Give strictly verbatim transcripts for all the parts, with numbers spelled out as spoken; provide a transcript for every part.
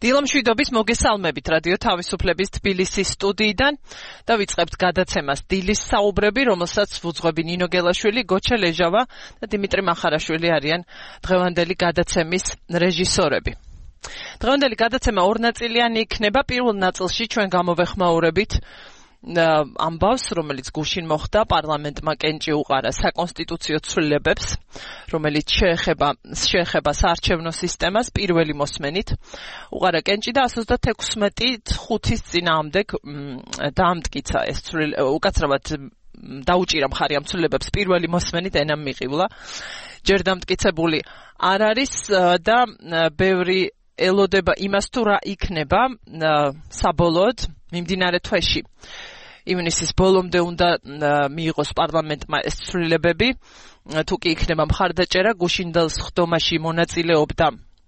დილამშვიდობის მოგესალმებით რადიო თავისუფლების თბილისის სტუდიიდან და ვიწყებთ გადაცემას დილის საუბრები, რომელსაც ვუძღვები ნინო გელაშვილი, გოჩა ლეჟავა და დიმიტრი მახარაშვილი არიან დღევანდელი გადაცემის რეჟისორები. დღევანდელი გადაცემა ორნაწილიანი იქნება. პირველ ნაწილში ჩვენ გამოვეხმაურებით ამბავს, რომელიც გუშინ მოხდა, პარლამენტმა კენჭი უყარა საკონსტიტუციო ცვლილებებს, რომელიც შეეხება შეეხება საარჩევნო სისტემას პირველი მოსმენით. უყარა კენჭი და ათას ოცდაექვსმეტი ხუთის წინააღმდეგ დაამტკიცა ეს უკაცრავად დაუჭირა მხარი ამ ცვლილებებს პირველი მოსმენით ენამ მიყივლა. ჯერ დამტკიცებული არ არის და ბევრი ელოდება იმას თუ რა იქნება საბოლოოდ მიმდინარე თვეში. ივნისის ბოლომდე უნდა მიიღოს პარლამენტმა ეს ცვლილებები, თუ კი იქნება მხარდაჭერა, გუშინდელ სხდომაში მონაწილეობდა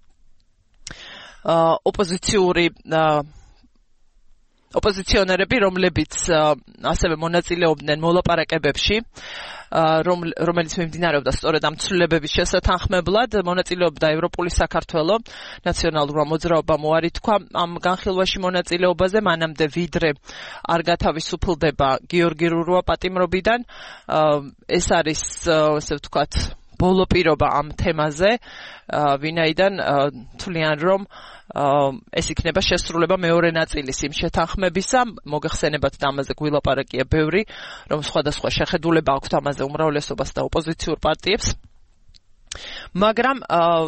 ოპოზიციური ოპოზიციონერები, რომლებიც ასევე მონაწილეობდნენ მოლაპარაკებებში, რომელიც მიმდინარეობდა სწორედ ამ ცვლილებების შესათანხმებლად. მონაწილეობდა ევროპული საქართველო, ნაციონალურმა მოძრაობამ უარი თქვა ამ განხილვაში მონაწილეობაზე, მანამდე ვიდრე არ გათავისუფლდება გიორგი რურუა პატიმრობიდან. ეს არის, ასე ვთქვათ, ბოლო პირობა ამ თემაზე, ვინაიდან თვლიან, რომ ეს იქნება შესრულება მეორე ნაწილის იმ შეთანხმებისა. მოგეხსენებათ და ამაზე გვილაპარაკია ბევრი, რომ სხვადასხვა შეხედულება აქვთ ამაზე უმრავლესობას და ოპოზიციურ პარტიებს. მაგრამ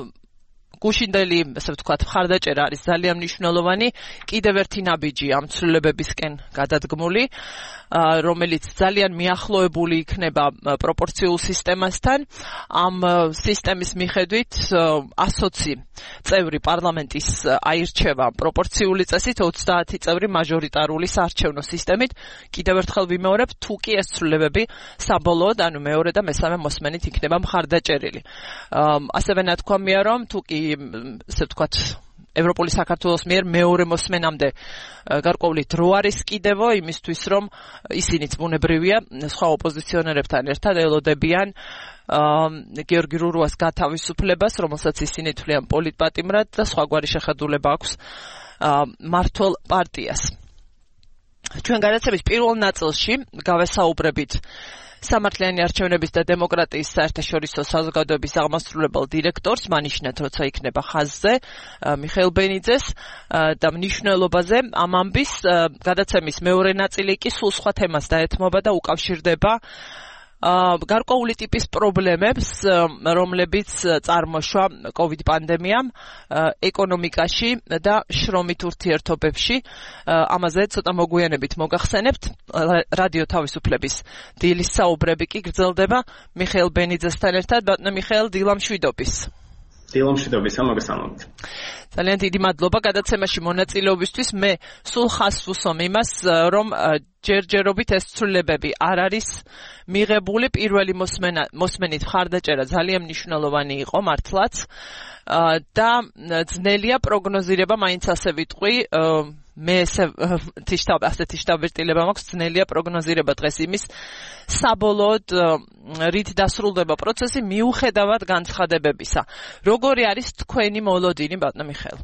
გუშინდელი, ასე ვთქვათ, მხარდაჭერა არის ძალიან მნიშვნელოვანი, კიდევ ერთი ნაბიჯი ამ ცვლილებებისკენ გადადგმული, რომელიც ძალიან მიახლოებული იქნება პროპორციულ სისტემასთან. ამ სისტემის მიხედვით ასოცი წევრი პარლამენტის აირჩევა პროპორციული წესით, ოცდაათი წევრი მაჟორიტარული საარჩევნო სისტემით. კიდევ ერთხელ ვიმეორებ, თუ კი ეს ცვლილებები საბოლოოდ, ანუ მეორე და მესამე მოსმენით იქნება მხარდაჭერილი. ასევე ნათქვამია, რომ თუ კი, ასე ვთქვათ, ევროპული საქართველოს მიერ მეორე მოსმენამდე გარკვეული დრო არის კიდევ იმისთვის, რომ ისინიც ბუნებრივია სხვა ოპოზიციონერებთან ერთად ელოდებიან გიორგი რურუას გათავისუფლებას, რომელსაც ისინი თვლიან პოლიტპატიმრად და სხვაგვარი შეხედულება აქვს მართლ პარტიას. ჩვენ გადაცემის პირველ ნაწილში გავესაუბრებით სამართლიანი არჩევნების და დემოკრატიის საერთაშორისო საზოგადოების აღმასრულებელ დირექტორს, მანიშნად როცა იქნება ხაზზე, მიხეილ ბენიძეს და მნიშვნელობაზე ამ ამბის. გადაცემის მეორე ნაწილი კი სულ სხვა თემას დაეთმობა და უკავშირდება გარკვეული ტიპის პრობლემებს, რომლებიც წარმოშვა კოვიდ პანდემიამ ეკონომიკაში და შრომით ურთიერთობებში. ამაზე ცოტა მოგვიანებით მოგახსენებთ. რადიო თავისუფლების დილის საუბრები კი გრძელდება მიხეილ ბენიძესთან ერთად. ბატონო მიხეილ, დილამშვიდობის. დილამშვიდობის, მოგესალმებით. ძალიან დიდი მადლობა გადაცემაში მონაწილეობისთვის. მე სულ ხაზს ვუსვამ იმას, რომ ჯერჯერობით ეს ცვლილებები არ არის მიღებული. პირველი მოსმენა მოსმენით მხარდაჭერა ძალიან მნიშვნელოვანი იყო მართლაც და ძნელია პროგნოზირება, მაინც ასე ვიტყვი. მე ესე თიშტაბ ასეთი შტაბერტილება მაქვს, ძნელია პროგნოზირება დღეს იმის საბოლოოდ რით დასრულდება პროცესი მიუხედავად განცხადებებისა. როგორი არის თქვენი მოლოდინი, ბატონო მიხეილ?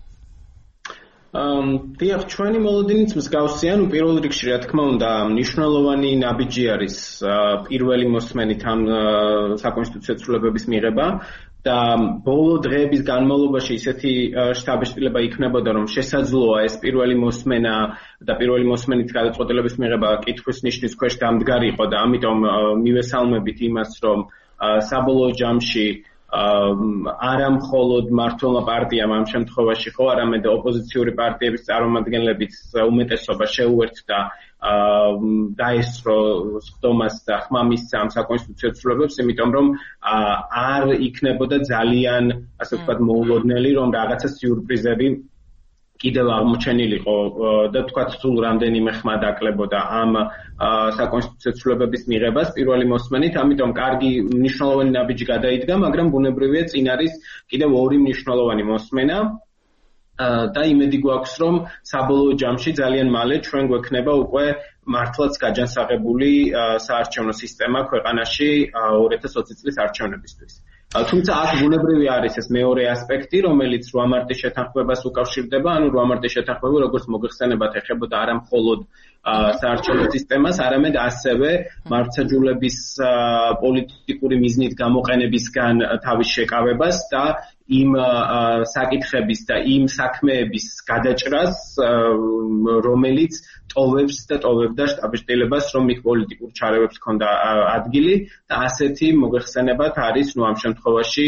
დიახ, ჩვენი მოლოდინიც მსგავსია. ნუ პირველ რიგში, რა თქმა უნდა, მნიშვნელოვანი ნაბიჯი არის პირველი მოსმენით ამ საკონსტიტუციო ცვლილებების მიღება. და ბოლო დღეების განმავლობაში ისეთი შთაბეჭდილება იქნებოდა, რომ შესაძლოა ეს პირველი მოსმენა და პირველი მოსმენით გადაწყვეტილების მიღება კითხვის ნიშნის ქვეშ დამდგარიყო და ამიტომ მივესალმებით იმას, რომ საბოლოო ჯამში არა მხოლოდ მართლმა პარტიამ ამ შემთხვევაში ხო, არამედ ოპოზიციური პარტიების წარმომადგენლებიც უმეტესობა შეუერთდა დაესწრო სხდომას და ხმამისცა ამ საკონსტიტუციო ცვლილებებს, იმიტომ რომ არ იქნებოდა ძალიან, ასე ვთქვათ, მოულოდნელი, რომ რაღაცა სიურპრიზები კიდევ აღმოჩენილიყო და თქვათ სულ რამდენიმე ხმა დაკლებოდა ამ საკონსტიტუციო ცვლილებების მიღებას პირველი მოსმენით. ამიტომ კარგი მნიშვნელოვანი ნაბიჯი გადაიდგა, მაგრამ ბუნებრივია წინ არის კიდევ ორი მნიშვნელოვანი მოსმენა. და იმედი გვაქვს, რომ საბოლოო ჯამში ძალიან მალე ჩვენ გვექნება უკვე მართლაც გაჯანსაღებული საარჩევნო სისტემა ქვეყანაში ორი ათას ოცი წლის არჩევნებისთვის. თუმცა აქ ბუნებრივი არის ეს მეორე ასპექტი, რომელიც რვა მარტის შეთანხმებას უკავშირდება, ანუ რვა მარტის შეთანხმება როგორც მოგეხსენებათ ეხებოდა არა მხოლოდ საარჩევნო სისტემას, არამედ ასევე მართლმსაჯულების პოლიტიკური მიზნით გამოყენებისგან თავის შეკავებას და იმ საკითხების და იმ საქმეების გადაჭრას, რომელიც ტოვებს და ტოვებდა შტაბ-ბიჭდილებას, რომ იქ პოლიტიკურ ჩარევებს ჰქონდა ადგილი და ასეთი მოგეხსენებათ არის, ნუ ამ შემთხვევაში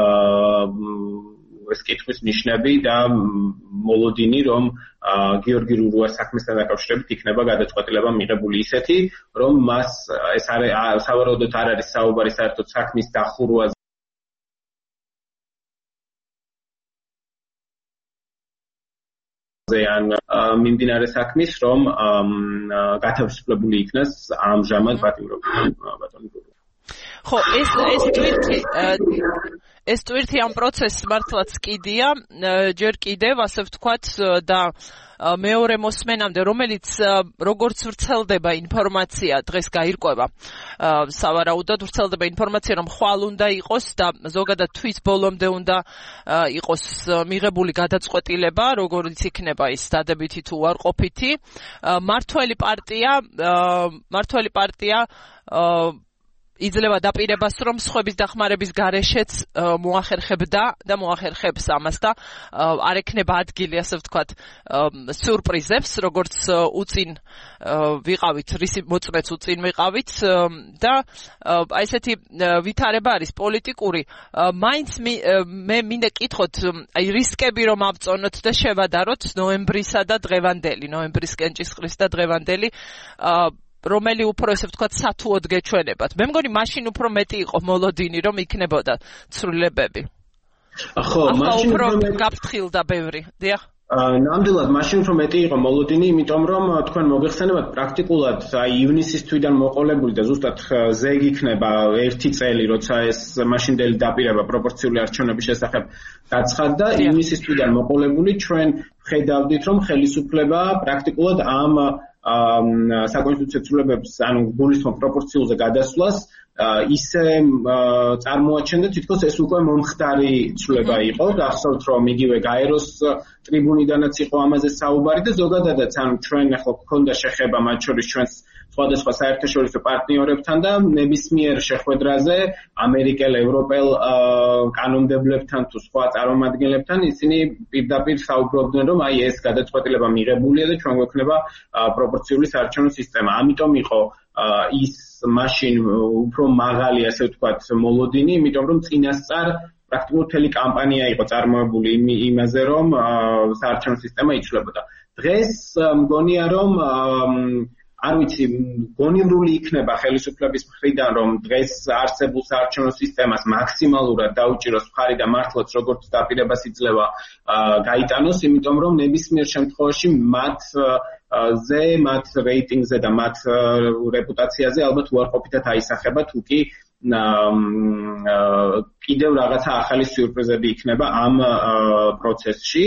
ეს კითხვის ნიშნები და მოლოდინი, რომ გიორგი რურუას საქმესთან დაკავშირებით იქნება გადაწყვეტილება მიღებული ისეთი, რომ მას ეს არის სავარაუდოდ არ არის საუბარი საერთოდ საქმის დახურვაზე ან მიმდინარე საქმის, რომ გათავისუფლებული იქნას ამჟამად პატიმრობიდან ბატონი გურია. ხო, ეს ეს ტვირთი ეს ტვირთი ამ პროცესს მართლაც კიდია, ჯერ კიდევ ასე ვთქვათ და მეორე მოსმენამდე, რომელიც როგორც ვრცელდება ინფორმაცია, დღეს გაირკვევა. სავარაუდოდ ვრცელდება ინფორმაცია, რომ ხვალ უნდა იყოს და ზოგადად თვის ბოლომდე უნდა იყოს მიღებული გადაწყვეტილება, როგორც იქნება ის დადებითი თუ უარყოფითი. მართველი პარტია, მართველი პარტია იძლევა დაპირებას, რომ სხვების დახმარების გარეშეც მოახერხებდა და მოახერხებს ამას და არ ექნება ადგილი, ასე ვთქვათ, სიურპრიზებს, როგორც უწინ ვიყავით, რისი მოწმეც უწინ ვიყავით და აი ესეთი ვითარება არის პოლიტიკური. მაინც მე მინდა კითხოთ, აი რისკები რომ ავწონოთ და შევადაროთ ნოემბრისა და დღევანდელი, ნოემბრის კენჭისყრის და დღევანდელი რომელი უფრო ესე ვთქვათ სათუოდ გეჩვენებათ. მე მგონი მაშინ უფრო მეტი იყო მოლოდინი, რომ იქნებოდა ცვლილებები. ხო, მაშინ უფრო გაფრთხილდა ბევრი. დიახ. ნამდვილად მაშინ უფრო მეტი იყო მოლოდინი, იმიტომ რომ თქვენ მოგეხსენებათ პრაქტიკულად აი ივნისის თვიდან მოყოლებული და ზუსტად ზეგ იქნება ერთი წელი, როცა ეს მაშინდელი დაპირება პროპორციული არჩევნების შესახებ გაცხადდა, ივნისის თვიდან მოყოლებული ჩვენ ხედავდით, რომ ხელისუფლება პრაქტიკულად ამ საკონსტიტუციო ცვლილებებს, ანუ გულისხმობ პროპორციულზე გადასვლას ისე წარმოაჩენდა, თითქოს ეს უკვე მომხდარი ცვლილება იყო. გახსოვთ, რომ იგივე გაეროს ტრიბუნიდანაც იყო ამაზე საუბარი და ზოგადადაც, ანუ ჩვენ ახლა გქონდა შეხება მათ შორის ჩვენს სხვადასხვა საერთაშორისო პარტნიორებთან და ნებისმიერ შეხვედრაზე ამერიკელ, ევროპელ კანონმდებლებთან თუ სხვა წარმომადგენლებთან ისინი პირდაპირ საუბრობდნენ, რომ აი ეს გადაწყვეტილება მიღებულია და ჩვენ გვექნება პროპორციული საარჩევნო სისტემა. ამიტომ იყო ის მაშინ უფრო მაღალი, ასე ვთქვათ, მოლოდინი, იმიტომ რომ წინასწარ პრაქტიკულად მთელი კამპანია იყო წარმოებული იმაზე, რომ საარჩევნო სისტემა იცვლებოდა. დღეს მგონია, რომ არ ვიცი, გონივრული იქნება ხელისუფლების მხრიდან, რომ დღეს არსებულ საარჩევნო სისტემას მაქსიმალურად დაუჭიროს მხარი და მართლაც როგორც დაპირებას იძლევა გაიტანოს, იმიტომ რომ ნებისმიერ შემთხვევაში მათ ზე, მათ რეიტინგზე და მათ რეპუტაციაზე ალბათ უარყოფითად აისახება, თუ კი კიდევ რაღაცა ახალი სიურპრიზები იქნება ამ პროცესში.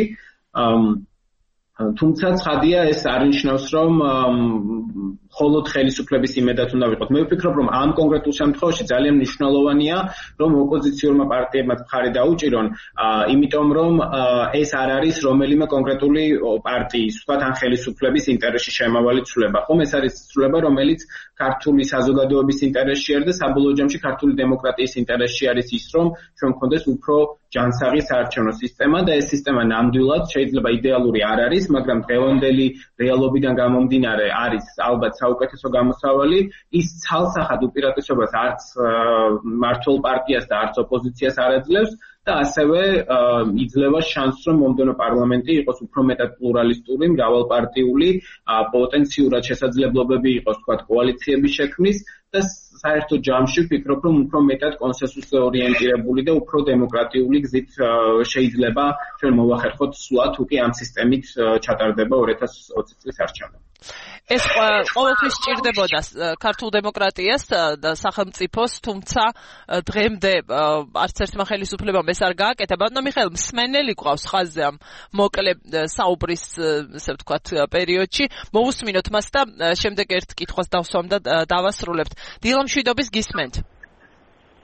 თუმცა ცხადია ეს არ ნიშნავს, რომ მხოლოდ ხელისუფლების იმედად უნდა ვიყოთ. მე ვფიქრობ, რომ ამ კონკრეტულ შემთხვევაში ძალიან მნიშვნელოვანია, რომ ოპოზიციურმა პარტიებმა მხარი დაუჭირონ, იმიტომ რომ ეს არ არის რომელიმე კონკრეტული პარტიის, ვთქვათ, ან ხელისუფლების ინტერესში შემავალი ცვლილება. ხომ ეს არის ცვლილება, რომელიც ქართული საზოგადოების ინტერესში არის და საბოლოო ჯამში ქართული დემოკრატიის ინტერესში არის ის, რომ ჩვენ გქონდეს უფრო ჯანსაღი საარჩევნო სისტემა და ეს სისტემა ნამდვილად შეიძლება იდეალური არ არის, მაგრამ დღევანდელი რეალობიდან გამომდინარე არის ალბათ საუკეთესო გამოსავალი. ის ცალსახად უპირატესობას არც მართლ პარტიას და არც ოპოზიციას არ აძლევს და ასევე იძლევა შანსს, რომ მომდევნო პარლამენტი იყოს უფრო მეტად პლურალისტური, მრავალპარტიული, პოტენციურად შესაძლებლობები იყოს, თქვათ, კოალიციების შექმნის და საერთო ჯამში ვფიქრობ, რომ უფრო მეტად კონსენსუსზე ორიენტირებული და უფრო დემოკრატიული გზით შეიძლება ჩვენ მოვახერხოთ სვლა, თუ კი ამ სისტემით ჩატარდება ორი ათას ოცი წლის არჩევნები. ეს ყოველთვის სჭირდებოდა ქართულ დემოკრატიას და სახელმწიფოს, თუმცა დღემდე არც ერთმა ხელისუფლებამ ეს არ გააკეთა. ბატონო მიხეილ, მსმენელი გვყავს ხაზზე ამ მოკლე საუბრის, ასე ვთქვათ, პერიოდში. მოვუსმინოთ მას და შემდეგ ერთ კითხვას დავსვამ და დავასრულებთ. დილამშვიდობის გისმენთ.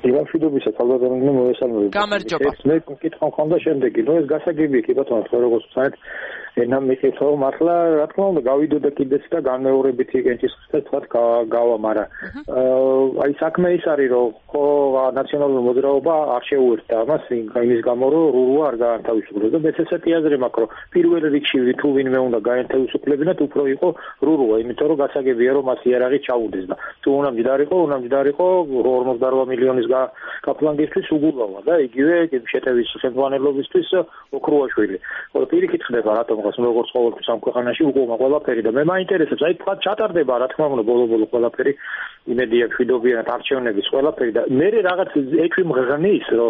იმაშიდობისა თავდადარგმნა მოესალმები. გამარჯობა. მე მკითხა მქონდა შემდეგი, ნუ ეს გასაგებია კი ბატონო, თქვენ როგორც ვთქვათ, ენამ მიკითხავ, მართლა რა თქმა უნდა გავიდოდა კიდეც და განმეორებით იგენჭის ხსნა თქვათ გავა, მაგრამ აი საქმე ის არის, რომ ხო ნაციონალური მოძრაობა არ შეუერთდა ამას იმის გამო, რომ რურუა არ გაანთავისუფლებს და მეც ესეთი აზრი მაქვს, რომ პირველ რიგში თუ ვინმე უნდა გაანთავისუფლებინათ, უფრო იყო რურუა, იმიტომ რომ გასაგებია, რომ მას იარაღი ჩაუდეს და თუ უნდა მჯდარიყო, უნდა მჯდარიყო ორმოცდარბა მილიონის გაფლანგისთვის უგულავა და იგივე შეტევის ხელმძღვანელობისთვის ოქრუაშვილი. ხო პირიქით ხდება რატომ გას როგორც ყოველთვის ამ ქვეყანაში უგულმა ყველაფერი და მე მაინტერესებს აი თქვა ჩატარდება რა თქმა უნდა ბოლო-ბოლო ყველაფერი იმედია მშვიდობიანად არჩევნების ყველაფერი და მე რაღაც ექვი მღრღნის რომ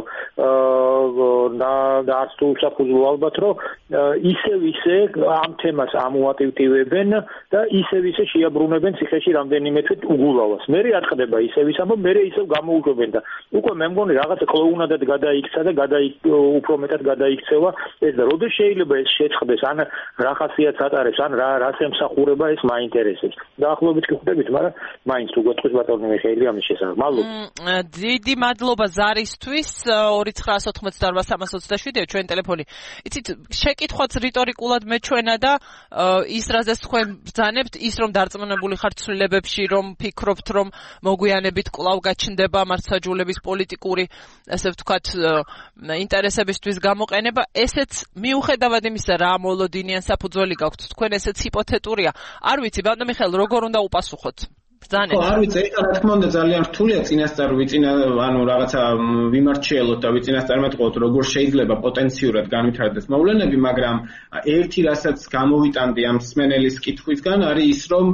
და არც თუ საფუძვლო ალბათ რომ ისევ ისე ამ თემას ამოატივტივებენ და ისევ ისე შეაბრუნებენ ციხეში რამდენიმე თვით უგულავას. მე არ ხდება ისევ ის ამბობ მე ისევ გამოუშვებენ და უკვე მე მგონი რაღაც კლოუნადად გადაიქცა და გადაიქ უფრო მეტად გადაიქცევა ეს და როდის შეიძლება ეს შეწყდეს ან რა ხასიათს ატარებს ან რა რას ემსახურება ეს მაინტერესებს. დაახლოებით კი ხვდებით, მაგრამ მაინც თუ გეტყვის ბატონი მიხეილი ამის შესახებ. მადლობა. დიდი მადლობა ზარისთვის ორი ცხრა ოთხმოცდაორბა სამას ოცდაშვიდი ჩვენ ტელეფონი. იცით, შეკითხვაც რიტორიკულად მეჩვენა და ის რაზეც თქვენ ბრძანებთ, ის რომ დარწმუნებული ხართ ცვლილებებში, რომ ფიქრობთ, რომ მოგვიანებით კვლავ გაჩნდება მართლმსაჯულების პოლიტიკური, ესე ვთქვათ, ინტერესებისთვის გამოყენება, ესეც მიუხედავად იმისა, რა მოლოდინიან საფუძველი გაქვთ, თქვენ ესეც ჰიპოთეტურია. არ ვიცი, ბატონო მიხეილ, როგორ უნდა უპასუხოთ? ხო, არ ვიცი, ეხლა რა თქმა უნდა ძალიან რთულია წინასწარ ვიწინა, ანუ რაღაცა ვიმარჩიელოთ და ვიწინასწარმეტყოთ, როგორ შეიძლება პოტენციურად განვითარდეს მოვლენები, მაგრამ ერთი რასაც გამოვიტანდი ამ მსმენელის კითხვისგან არის ის, რომ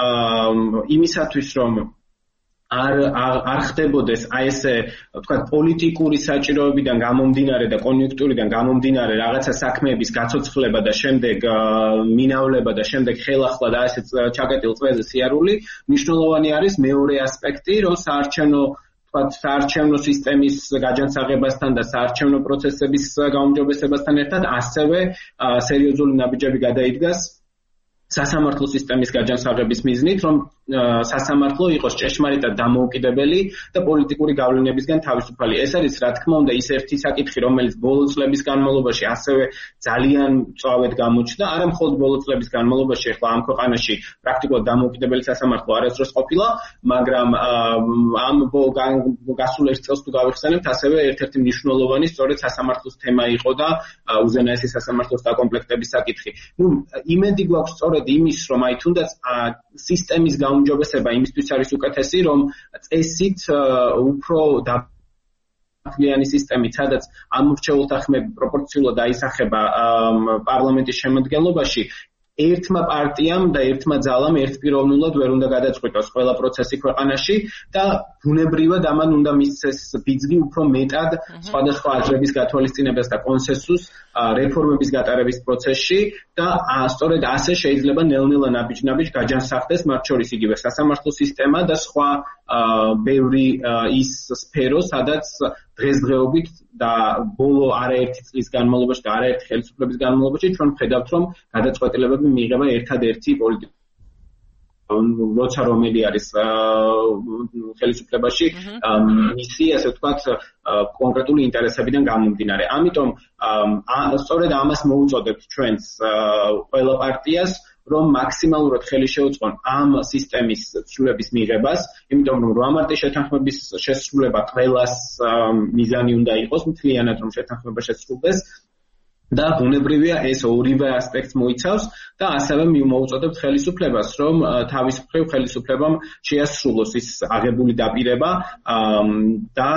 იმისათვის რომ არ არ ხდებოდეს აი ესე ვთქვათ პოლიტიკური საჭიროებიდან გამომდინარე და კონიუნქტურიდან გამომდინარე რაღაცა საქმეების გაცოცხლება და შემდეგ მინავლება და შემდეგ ხელახლა და ესე ჩაკეტილ წვეზე სიარული, მნიშვნელოვანი არის მეორე ასპექტი, რომ საარჩევნო ვთქვათ საარჩევნო სისტემის გაჯანსაღებასთან და საარჩევნო პროცესების გაუმჯობესებასთან ერთად ასევე სერიოზული ნაბიჯები გადაიდგას სასამართლო სისტემის გაჯანსაღების მიზნით, რომ სასამართლო იყოს ჭეშმარიტად დამოუკიდებელი და პოლიტიკური გავლენებისგან თავისუფალი. ეს არის რა თქმა უნდა ის ერთი საკითხი, რომელიც ბოლო წლების განმავლობაში ასევე ძალიან მწვავედ გამოჩნდა, არა მხოლოდ ბოლო წლების განმავლობაში, ახლა ამ ქვეყანაში პრაქტიკულად დამოუკიდებელი სასამართლო არასდროს ყოფილა, მაგრამ ამ გასულ ერთ წელს თუ გავიხსენებთ, ასევე ერთ-ერთი მნიშვნელოვანი სწორედ სასამართლოს თემა იყო და უზენაესი სასამართლოს დაკომპლექტების საკითხი. ნუ იმედი გვაქვს სწორედ იმის, რომ აი თუნდაც სისტემის გაუმჯობესება იმისთვის არის უკეთესი, რომ წესით უფრო დაფლიანი სისტემით, სადაც ამ მრჩეველთა ხმები პროპორციულად აისახება პარლამენტის შემადგენლობაში, ერთმა პარტიამ და ერთმა ძალამ ერთპიროვნულად ვერ უნდა გადაწყვიტოს ყველა პროცესი ქვეყანაში და ბუნებრივად ამან უნდა მისცეს ბიძგი უფრო მეტად სხვადასხვა აზრების გათვალისწინებას და კონსენსუსს რეფორმების გატარების პროცესში და სწორედ ასე შეიძლება ნელ-ნელა ნაბიჯ-ნაბიჯ გაჯანსაღდეს მათ შორის იგივე სასამართლო სისტემა და სხვა ბევრი ის სფერო, სადაც დღესდღეობით და ბოლო არაერთი წლის განმავლობაში და არაერთი ხელისუფლების განმავლობაში ჩვენ ვხედავთ, რომ გადაწყვეტილებები მიიღება ერთადერთი პოლიტიკა როცა რომელი არის ხელისუფლებაში მისი ასე ვთქვათ კონკრეტული ინტერესებიდან გამომდინარე. ამიტომ სწორედ ამას მოუწოდებთ ჩვენს ყველა პარტიას, რომ მაქსიმალურად ხელი შეუწყონ ამ სისტემის ცვლილების მიღებას, იმიტომ რომ რვა მარტის შეთანხმების შესრულება ყველას მიზანი უნდა იყოს, მთლიანად რომ შეთანხმება შესრულდეს და ბუნებრივია ეს ორივე ასპექტს მოიცავს და ასევე მოუწოდებთ ხელისუფლებას, რომ თავის მხრივ ხელისუფლებამ შეასრულოს ის აღებული დაპირება და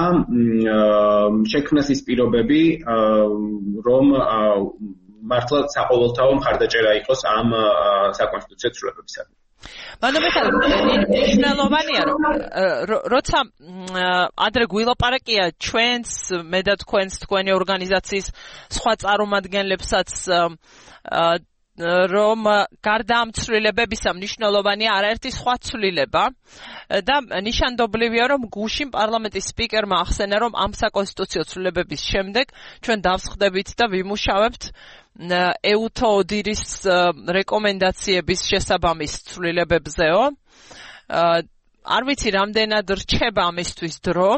შექმნას ის პირობები, რომ მართლა საყოველთაო მხარდაჭერა იყოს ამ საკონსტიტუციო ცვლილებებისადმი. ბატონო მიხეილ, მნიშვნელოვანია რომ როცა ადრე გვილაპარაკია ჩვენს, მე და თქვენს, თქვენი ორგანიზაციის სხვა წარმომადგენლებსაც რომ გარდა ამ ცვლილებებისა მნიშვნელოვანია არაერთი სხვა ცვლილება და ნიშანდობლივია, რომ გუშინ პარლამენტის სპიკერმა ახსენა, რომ ამ საკონსტიტუციო ცვლილებების შემდეგ ჩვენ დავსხდებით და ვიმუშავებთ ეუთო ოდირის რეკომენდაციების შესაბამის ცვლილებებზეო. არ ვიცი რამდენად რჩება ამისთვის დრო,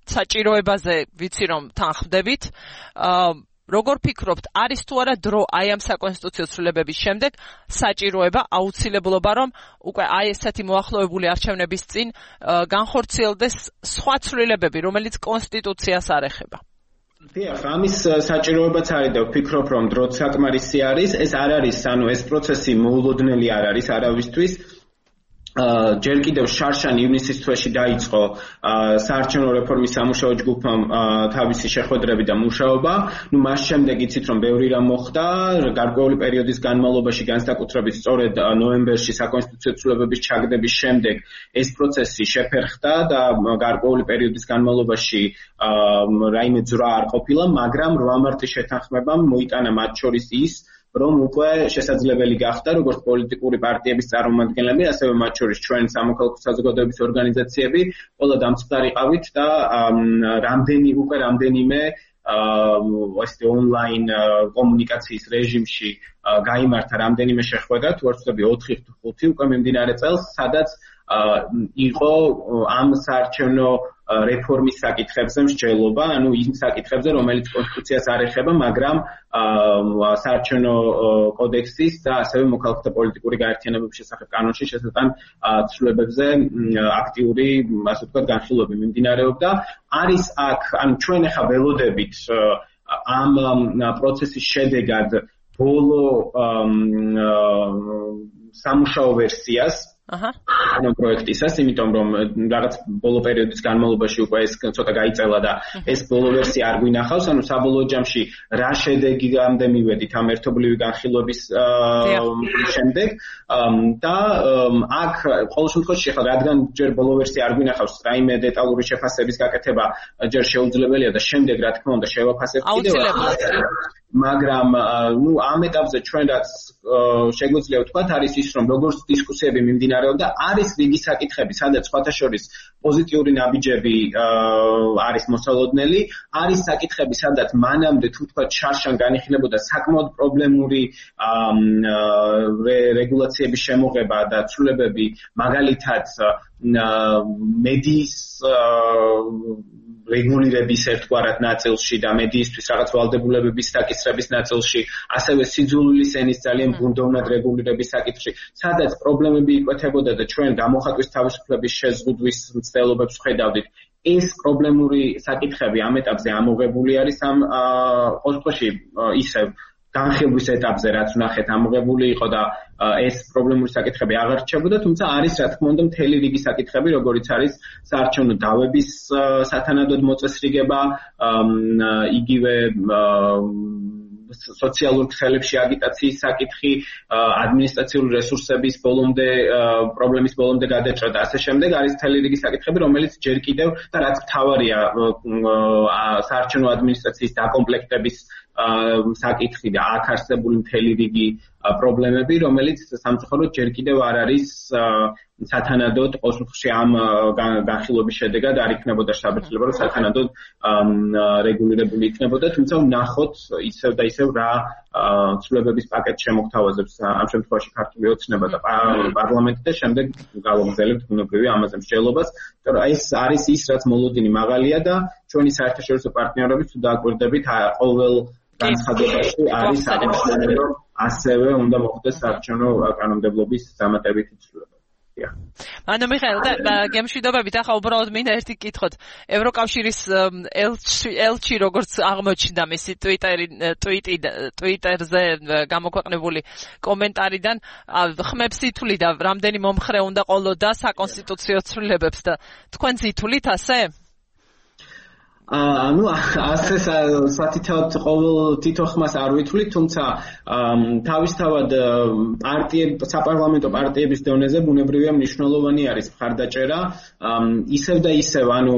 საჭიროებაზე ვიცი რომ თან ხვდებით. Როგორ ფიქრობთ, არის თუ არა დრო აი ამ საკონსტიტუციო ცვლილებების შემდეგ საჭიროება, აუცილებლობა რომ უკვე აი ესეთი მოახლოებული არჩევნების წინ განხორციელდეს სხვა ცვლილებები, რომელიც კონსტიტუციას არ ეხება? დიახ, ამის საჭიროებაც არის და ვფიქრობ რომ დროც საკმარისი არის, ეს არ არის, ანუ ეს პროცესი მოულოდნელი არ არის არავისთვის. ჯერ კიდევ შარშან ივნისის თვეში დაიწყო საარჩევნო რეფორმის სამუშაო ჯგუფმა თავისი შეხვედრები და მუშაობა. ნუ მას შემდეგ იცით რომ ბევრი რამ მოხდა, გარკვეული პერიოდის განმავლობაში განსაკუთრებით სწორედ ნოემბერში საკონსტიტუციო ცვლილებების ჩაგდების შემდეგ ეს პროცესი შეფერხდა და გარკვეული პერიოდის განმავლობაში რაიმე ძვრა არ ყოფილა, მაგრამ რვა მარტის შეთანხმებამ მოიტანა მათ შორის ის რომ უკვე შესაძლებელი გახდა როგორც პოლიტიკური პარტიების წარმომადგენლები, ასევე მათ შორის ჩვენ სამოქალაქო საზოგადოების ორგანიზაციები, ყველა დამწყდარიყავით და რამდენი უკვე რამდენიმე ესეთი ონლაინ კომუნიკაციის რეჟიმში გაიმართა რამდენიმე შეხვედრა, თუ არ ვცდები ოთხი თუ ხუთი უკვე მიმდინარე წელს, სადაც იყო ამ საარჩევნო რეფორმის საკითხებზე მსჯელობა, ანუ იმ საკითხებზე, რომელიც კონსტიტუციას არ ეხება, მაგრამ საარჩევნო კოდექსის და ასევე მოქალაქეთა პოლიტიკური გაერთიანებების შესახებ კანონში შესატან ცვლილებებზე აქტიური, ასე ვთქვათ, განხილვები მიმდინარეობდა. არის აქ, ანუ ჩვენ ახლა ველოდებით ამ პროცესის შედეგად ბოლო სამუშაო ვერსიას აჰა ამ პროექტისას, იმიტომ რომ რაღაც ბოლო პერიოდის განმავლობაში უკვე ეს ცოტა გაიწელა და ეს ბოლო ვერსია არ გვინახავს, ანუ საბოლოო ჯამში რა შედეგამდე მივედით ამ ერთობლივი განხილვების შემდეგ და აქ ყოველ შემთხვევაში ახლა რადგან ჯერ ბოლო ვერსია არ გვინახავს, რაიმე დეტალური შეფასების გაკეთება ჯერ შეუძლებელია და შემდეგ რა თქმა უნდა შევაფასებთ კიდევ მაგრამ ნუ ამ ეტაპზე ჩვენ რაც შეგვიძლია ვთქვათ არის ის რომ როგორც დისკუსიები მიმდინარეობდა არის რიგი საკითხები სადაც სხვათა შორის პოზიტიური ნაბიჯები არის მოსალოდნელი არის საკითხები სადაც მანამდე თუ ვთქვათ შარშან განიხილებოდა საკმაოდ პრობლემური რეგულაციების შემოღება და ცვლილებები მაგალითად მედიის რეგულირების ერთგვარად ნაწილში და მედიისთვის რაღაც ვალდებულებების საკითხების ნაწილში, ასევე სიძულვილის ენის ძალიან ბუნდოვნად რეგულირების საკითხში, სადაც პრობლემები იკვეთებოდა და ჩვენ გამოხატვის თავისუფლების შეზღუდვის მცდელობებს ვხედავდით. ეს პრობლემური საკითხები ამ ეტაპზე ამოღებული არის ამ ყოველთვის ისევ განხილვის ეტაპზე რაც ვნახეთ ამოღებული იყო და ეს პრობლემური საკითხები აღარ რჩებოდა, თუმცა არის რა თქმა უნდა მთელი რიგი საკითხები, როგორიც არის საარჩევნო დავების სათანადოდ მოწესრიგება, იგივე სოციალურ ქსელებში აგიტაციის საკითხი, ადმინისტრაციული რესურსების ბოლომდე პრობლემის ბოლომდე გადაჭრა და ასე შემდეგ არის მთელი რიგი საკითხები, რომელიც ჯერ კიდევ და რაც მთავარია საარჩევნო ადმინისტრაციის დაკომპლექტების საკითხი და აქ არსებული მთელი რიგი პრობლემები, რომელიც სამწუხაროდ ჯერ კიდევ არ არის სათანადოდ ყოველთვის ამ განხილვების შედეგად არ იქნებოდა საბრძოლო, რომ სათანადოდ რეგულირებული იქნებოდა, თუმცა ვნახოთ ისევ და ისევ რა ცვლილებების პაკეტ შემოგთავაზებს ამ შემთხვევაში ქართული ოცნება და პარლამენტი და შემდეგ გავაგრძელებთ ბუნებრივი ამაზე მსჯელობას, იმიტომ რომ ეს არის ის რაც მოლოდინი მაღალია და ჩვენი საერთაშორისო პარტნიორები თუ დააკვირდებით ყოველ განცხადებაში არის აღნიშნული რომ ასევე უნდა მოხდეს საარჩევნო კანონმდებლობის დამატებითი ცვლილება. ანუ მიხაილ და გემშვიდობებით ახლა უბრალოდ მინდა ერთი კითხოთ ევროკავშირის ელჩი როგორც აღმოჩნდა მისი ტვიტერი ტვიტერზე გამოქვეყნებული კომენტარიდან ხმებს ითვლიდა რამდენი მომხრე უნდა ყოლოდა საკონსტიტუციო ცვლილებებს და თქვენ ითვლით ასე? ანუ ასე სათითაოდ ყოველ თითო ხმას არ ვითვლით, თუმცა თავისთავად პარტიები, საპარლამენტო პარტიების დონეზე ბუნებრივია მნიშვნელოვანი არის მხარდაჭერა, ისევ და ისევ, ანუ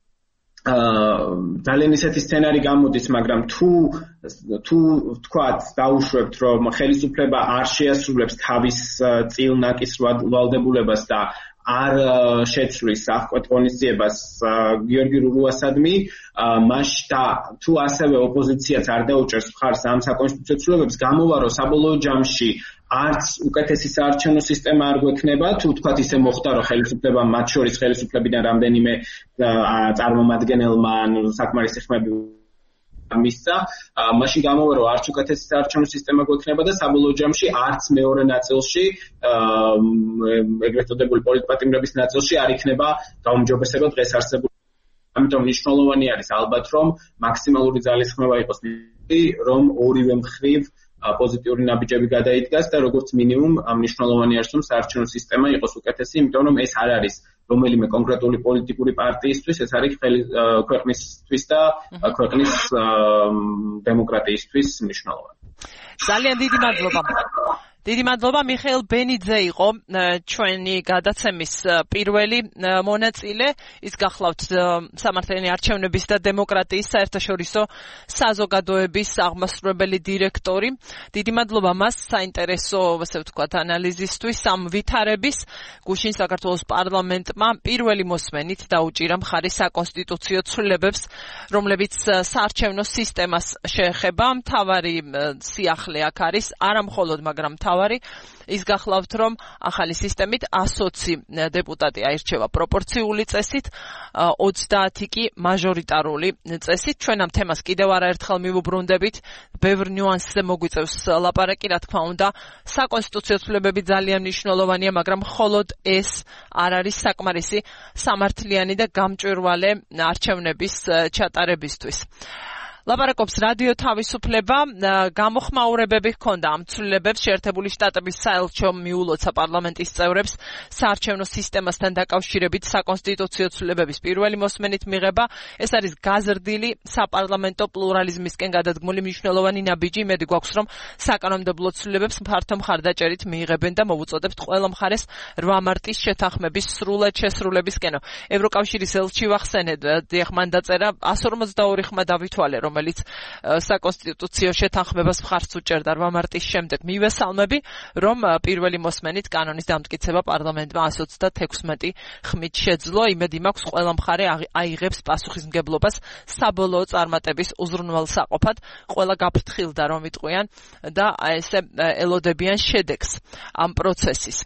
ძალიან ისეთი სცენარი გამოდის, მაგრამ თუ თუ ვთქვათ, დაუშვებთ, რომ ხელისუფლება არ შეასრულებს თავის წილ-ნაკის ვალდებულებას და არ შეცვლის აღკვეთ ღონისძიებას გიორგი რურუასადმი, მაშინ და თუ ასევე ოპოზიციაც არ დაუჭერს მხარს ამ საკონსტიტუციო ცვლილებებს, გამოვა რომ საბოლოო ჯამში არც უკეთესი საარჩევნო სისტემა არ გვექნება, თუ თქვათ ისე მოხდა, რომ ხელისუფლებამ მათ შორის ხელისუფლებიდან რამდენიმე წარმომადგენელმა საკმარისი ხმები მისცა, მაშინ გამოვა, რომ არც უკეთესი საარჩევნო სისტემა გვექნება და საბოლოო ჯამში არც მეორე ნაწილში, ეგრეთ წოდებული პოლიტპატიმრების ნაწილში არ იქნება გაუმჯობესება დღეს არსებული. ამიტომ მნიშვნელოვანი არის ალბათ, რომ მაქსიმალური ძალისხმევა იყოს, რომ ორივე მხრივ პოზიტიური ნაბიჯები გადაიდგას და როგორც მინიმუმ მნიშვნელოვანი არის, რომ საარჩევნო სისტემა იყოს უკეთესი, იმიტომ რომ ეს არ არის რომელიმე კონკრეტული პოლიტიკური პარტიისთვის, ეს არის ქვეყნისთვის და ქვეყნის დემოკრატიისთვის მნიშვნელოვანი. ძალიან დიდი მადლობა. დიდი მადლობა. მიხეილ ბენიძე იყო ჩვენი გადაცემის პირველი მონაწილე. ის გახლავთ სამართლიანი არჩევნების და დემოკრატიის საერთაშორისო საზოგადოების აღმასრულებელი დირექტორი. დიდი მადლობა მას საინტერესო, ასე ვთქვათ, ანალიზისთვის ამ ვითარების. გუშინ საქართველოს პარლამენტმა პირველი მოსმენით დაუჭირა მხარი საკონსტიტუციო ცვლილებებს, რომლებიც საარჩევნო სისტემას შეეხება. მთავარი სიახლე აქ არის არა მხოლოდ, მაგრამ ის გახლავთ, რომ ახალი სისტემით ასოცი დეპუტატი აირჩევა პროპორციული წესით, ოცდაათი კი მაჟორიტარული წესით. ჩვენ ამ თემას კიდევ არაერთხელ მივუბრუნდებით, ბევრ ნიუანსზე მოგვიწევს ლაპარაკი, რა თქმა უნდა, საკონსტიტუციო ცვლილებები ძალიან მნიშვნელოვანია, მაგრამ მხოლოდ ეს არ არის საკმარისი სამართლიანი და გამჭვირვალე არჩევნების ჩატარებისთვის. ლაპარაკობს რადიო თავისუფლება, გამოხმაურებები ჰქონდა ამ ცვლილებებს, შეერთებული შტატების საელჩო მიულოცა პარლამენტის წევრებს საარჩევნო სისტემასთან დაკავშირებით საკონსტიტუციო ცვლილებების პირველი მოსმენით მიღება. ეს არის გაზრდილი საპარლამენტო პლურალიზმისკენ გადადგმული მნიშვნელოვანი ნაბიჯი. იმედი გვაქვს, რომ საკანონმდებლო ცვლილებებს ფართო მხარდაჭერით მიიღებენ და მოვუწოდებთ ყველა მხარეს რვა მარტის შეთანხმების სრულად შესრულებისკენო. ევროკავშირის ელჩი ვახსენეთ, დიახ, მან დაწერა εκατს ორმოცდაორი ხმა დავითვალე, რომელიც საკონსტიტუციო შეთანხმებას მხარს უჭერდა რვა მარტის შემდეგ. მივესალმები, რომ პირველი მოსმენით კანონის დამტკიცება პარლამენტმა εκατს ოცდათექვსმეტი ხმით შეძლო. იმედი მაქვს, ყველა მხარე აიღებს პასუხისმგებლობას საბოლოო წარმატების უზრუნველსაყოფად. ყველა გაფრთხილდა, რომ იტყვიან და ესე ელოდებიან შედეგს ამ პროცესის.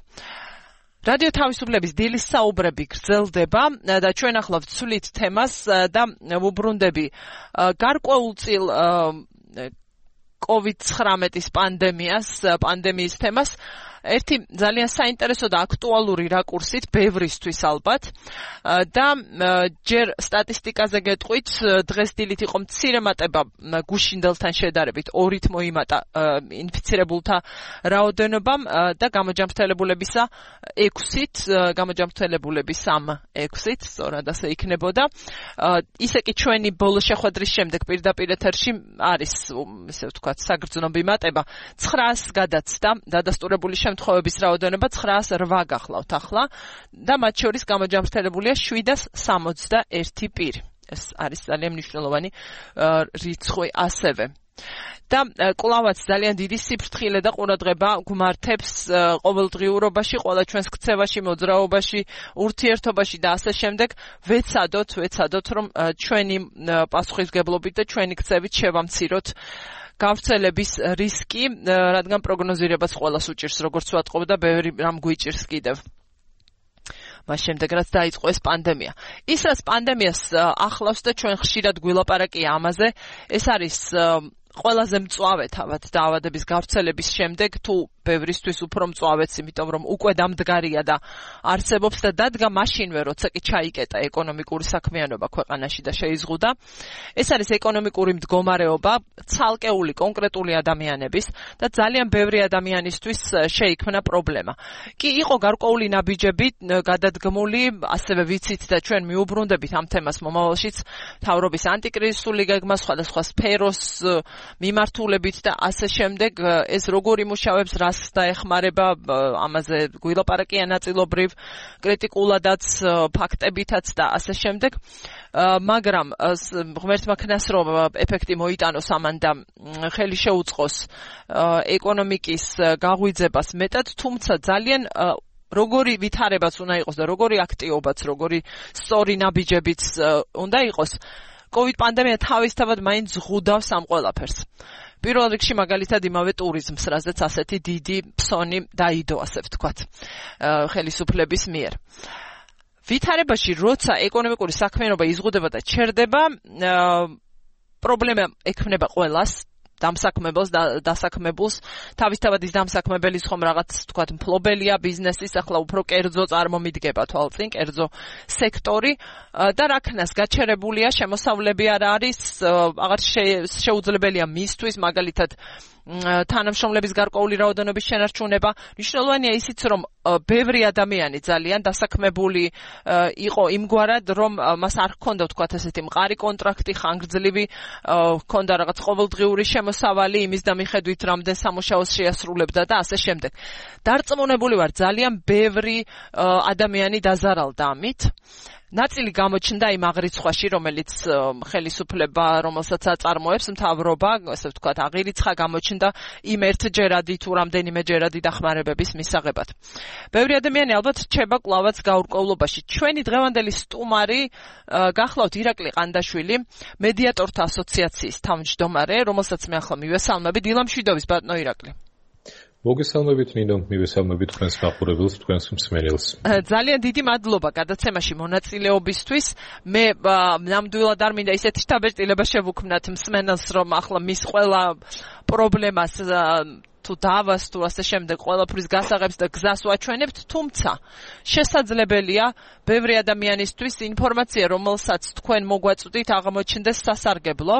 რადიო თავისუფლების დილის საუბრები გრძელდება და ჩვენ ახლა ვცვლით თემას და ვუბრუნდები გარკვეულწილ კოვიდ ცხრამეტის პანდემიას, პანდემიის თემას. ერთი ძალიან საინტერესო და აქტუალური რაკურსით, ბევრისთვის ალბათ, და ჯერ სტატისტიკაზე გეტყვით, დღეს დილით იყო მცირე მატება გუშინდელთან შედარებით, ორით მოიმატა ინფიცირებულთა რაოდენობამ და გამოჯანმრთელებულებისა ექვსით, გამოჯანმრთელებულების ამ ექვსით, სწორად ასე იქნებოდა. ისე კი ჩვენი ბოლო შეხვედრის შემდეგ პირდაპირ ეთერში არის, ესე ვთქვათ, საგრძნობი მატება, ცხრაას გადაცდა დადასტურებული შემთხვევების რაოდენობა ცხრაას რვა გახლავთ ახლა და მათ შორის გამოჯანმრთელებულია შვიდას სამოცდაერთი პირი. ეს არის ძალიან მნიშვნელოვანი რიცხვი ასევე. და კლავაც ძალიან დიდი სიფრთხილე და ყურადღება გვმართებს ყოველდღიურობაში, ყველა ჩვენს ქცევაში, მოძრაობაში, ურთიერთობაში და ასე შემდეგ. ვეცადოთ, ვეცადოთ, რომ ჩვენი პასუხისმგებლობით და ჩვენი ქცევით შევამციროთ გავრცელების რისკი, რადგან პროგნოზირებას ყველას უჭირს, როგორც ვატყობ და ბევრი რამ გვიჭირს კიდევ. მას შემდეგ რაც დაიწყო ეს პანდემია. ის რაც პანდემიას ახლავს და ჩვენ ხშირად გვილაპარაკია ამაზე, ეს არის ყველაზე მწვავე თავად დაავადების გავრცელების შემდეგ, თუ ბევრისთვის უფრო მწვავეც, იმიტომ რომ უკვე დამდგარია და არსებობს და დადგა მაშინვე, როცა კი ჩაიკეტა ეკონომიკური საქმიანობა ქვეყანაში და შეიზღუდა. ეს არის ეკონომიკური მდგომარეობა ცალკეული კონკრეტული ადამიანების და ძალიან ბევრი ადამიანისთვის შეიქმნა პრობლემა. კი იყო გარკვეული ნაბიჯები გადადგმული, ასევე ვიცით და ჩვენ მიუბრუნდებით ამ თემას მომავალშიც, მთავრობის ანტიკრიზისული გეგმა, სხვადასხვა სფეროს მიმართულებით და ასე შემდეგ. ეს როგორ იმუშავებს, რას დაეხმარება, ამაზე გვილაპარაკია ნაწილობრივ, კრიტიკულადაც, ფაქტებითაც და ასე შემდეგ. მაგრამ ღმერთმა ქნას, რომ ეფექტი მოიტანოს ამან და ხელი შეუწყოს ეკონომიკის გაღვიძებას მეტად, თუმცა ძალიან როგორი ვითარებაც უნდა იყოს და როგორი აქტიობაც, როგორი სწორი ნაბიჯებიც უნდა იყოს, კოვიდ პანდემია თავისთავად მაინც ზღუდავს ამ ყველაფერს. პირველ რიგში მაგალითად იმავე ტურიზმს, რაზეც ასეთი დიდი ფსონი დაიდო, ასე ვთქვათ, ხელისუფლების მიერ. ვითარებაში, როცა ეკონომიკური საქმიანობა იზღუდება და ჩერდება, პრობლემა ექმნება ყველას, დამსაქმებელს და დასაქმებულს. თავისთავად ის დამსაქმებელის ხომ რაღაც თქვათ მფლობელია ბიზნესის, ახლა უფრო კერძო წარმომიდგება თვალწინ, კერძო სექტორი და რაქნას გაჩერებულია, შემოსავლები არ არის, აღარ შეუძლებელია მისთვის მაგალითად თანამშრომლების გარკვეული რაოდენობის შენარჩუნება. მნიშვნელოვანია ისიც, რომ ბევრი ადამიანი ძალიან დასაქმებული იყო იმგვარად, რომ მას არ ჰქონდა თქვათ ესეთი მყარი კონტრაქტი, ხანგრძლივი, ჰქონდა რაღაც ყოველდღიური შემოსავალი იმის და მიხედვით რამდენ სამუშაოს შეასრულებდა და ასე შემდეგ. დარწმუნებული ვარ, ძალიან ბევრი ადამიანი დაზარალდა ამით. ნაწილი გამოჩნდა იმ აღრიცხვაში, რომელიც ხელისუფლება, რომელსაც აწარმოებს მთავრობა, ასე ვთქვათ, აღირიცხა გამოჩნდა იმ ერთჯერადი თუ რამდენიმეჯერადი დახმარებების მისაღებად. ბევრი ადამიანი ალბათ რჩება კვლავაც გაურკვევლობაში. ჩვენი დღევანდელი სტუმარი გახლავთ ირაკლი ყანდაშვილი, მედიატორთა ასოციაციის თავმჯდომარე, რომელსაც მე ახლა მივესალმები. დილა მშვიდობის, ბატონო ირაკლი. მოგესალმებით ნინო, მივესალმებით თქვენს მაყურებელს, თქვენს მსმენელს. ძალიან დიდი მადლობა გადაცემაში მონაწილეობისთვის. მე ნამდვილად არ მინდა ისეთი შთაბეჭდილება შევუქმნათ მსმენელს, რომ ახლა მის ყველა პრობლემას თუ დავას თუ ასე შემდეგ ყველაფრის გასაღებს და გზას ვაჩვენებთ, თუმცა შესაძლებელია ბევრი ადამიანისთვის ინფორმაცია, რომელსაც თქვენ მოგვაწვდით, აღმოჩნდეს სასარგებლო.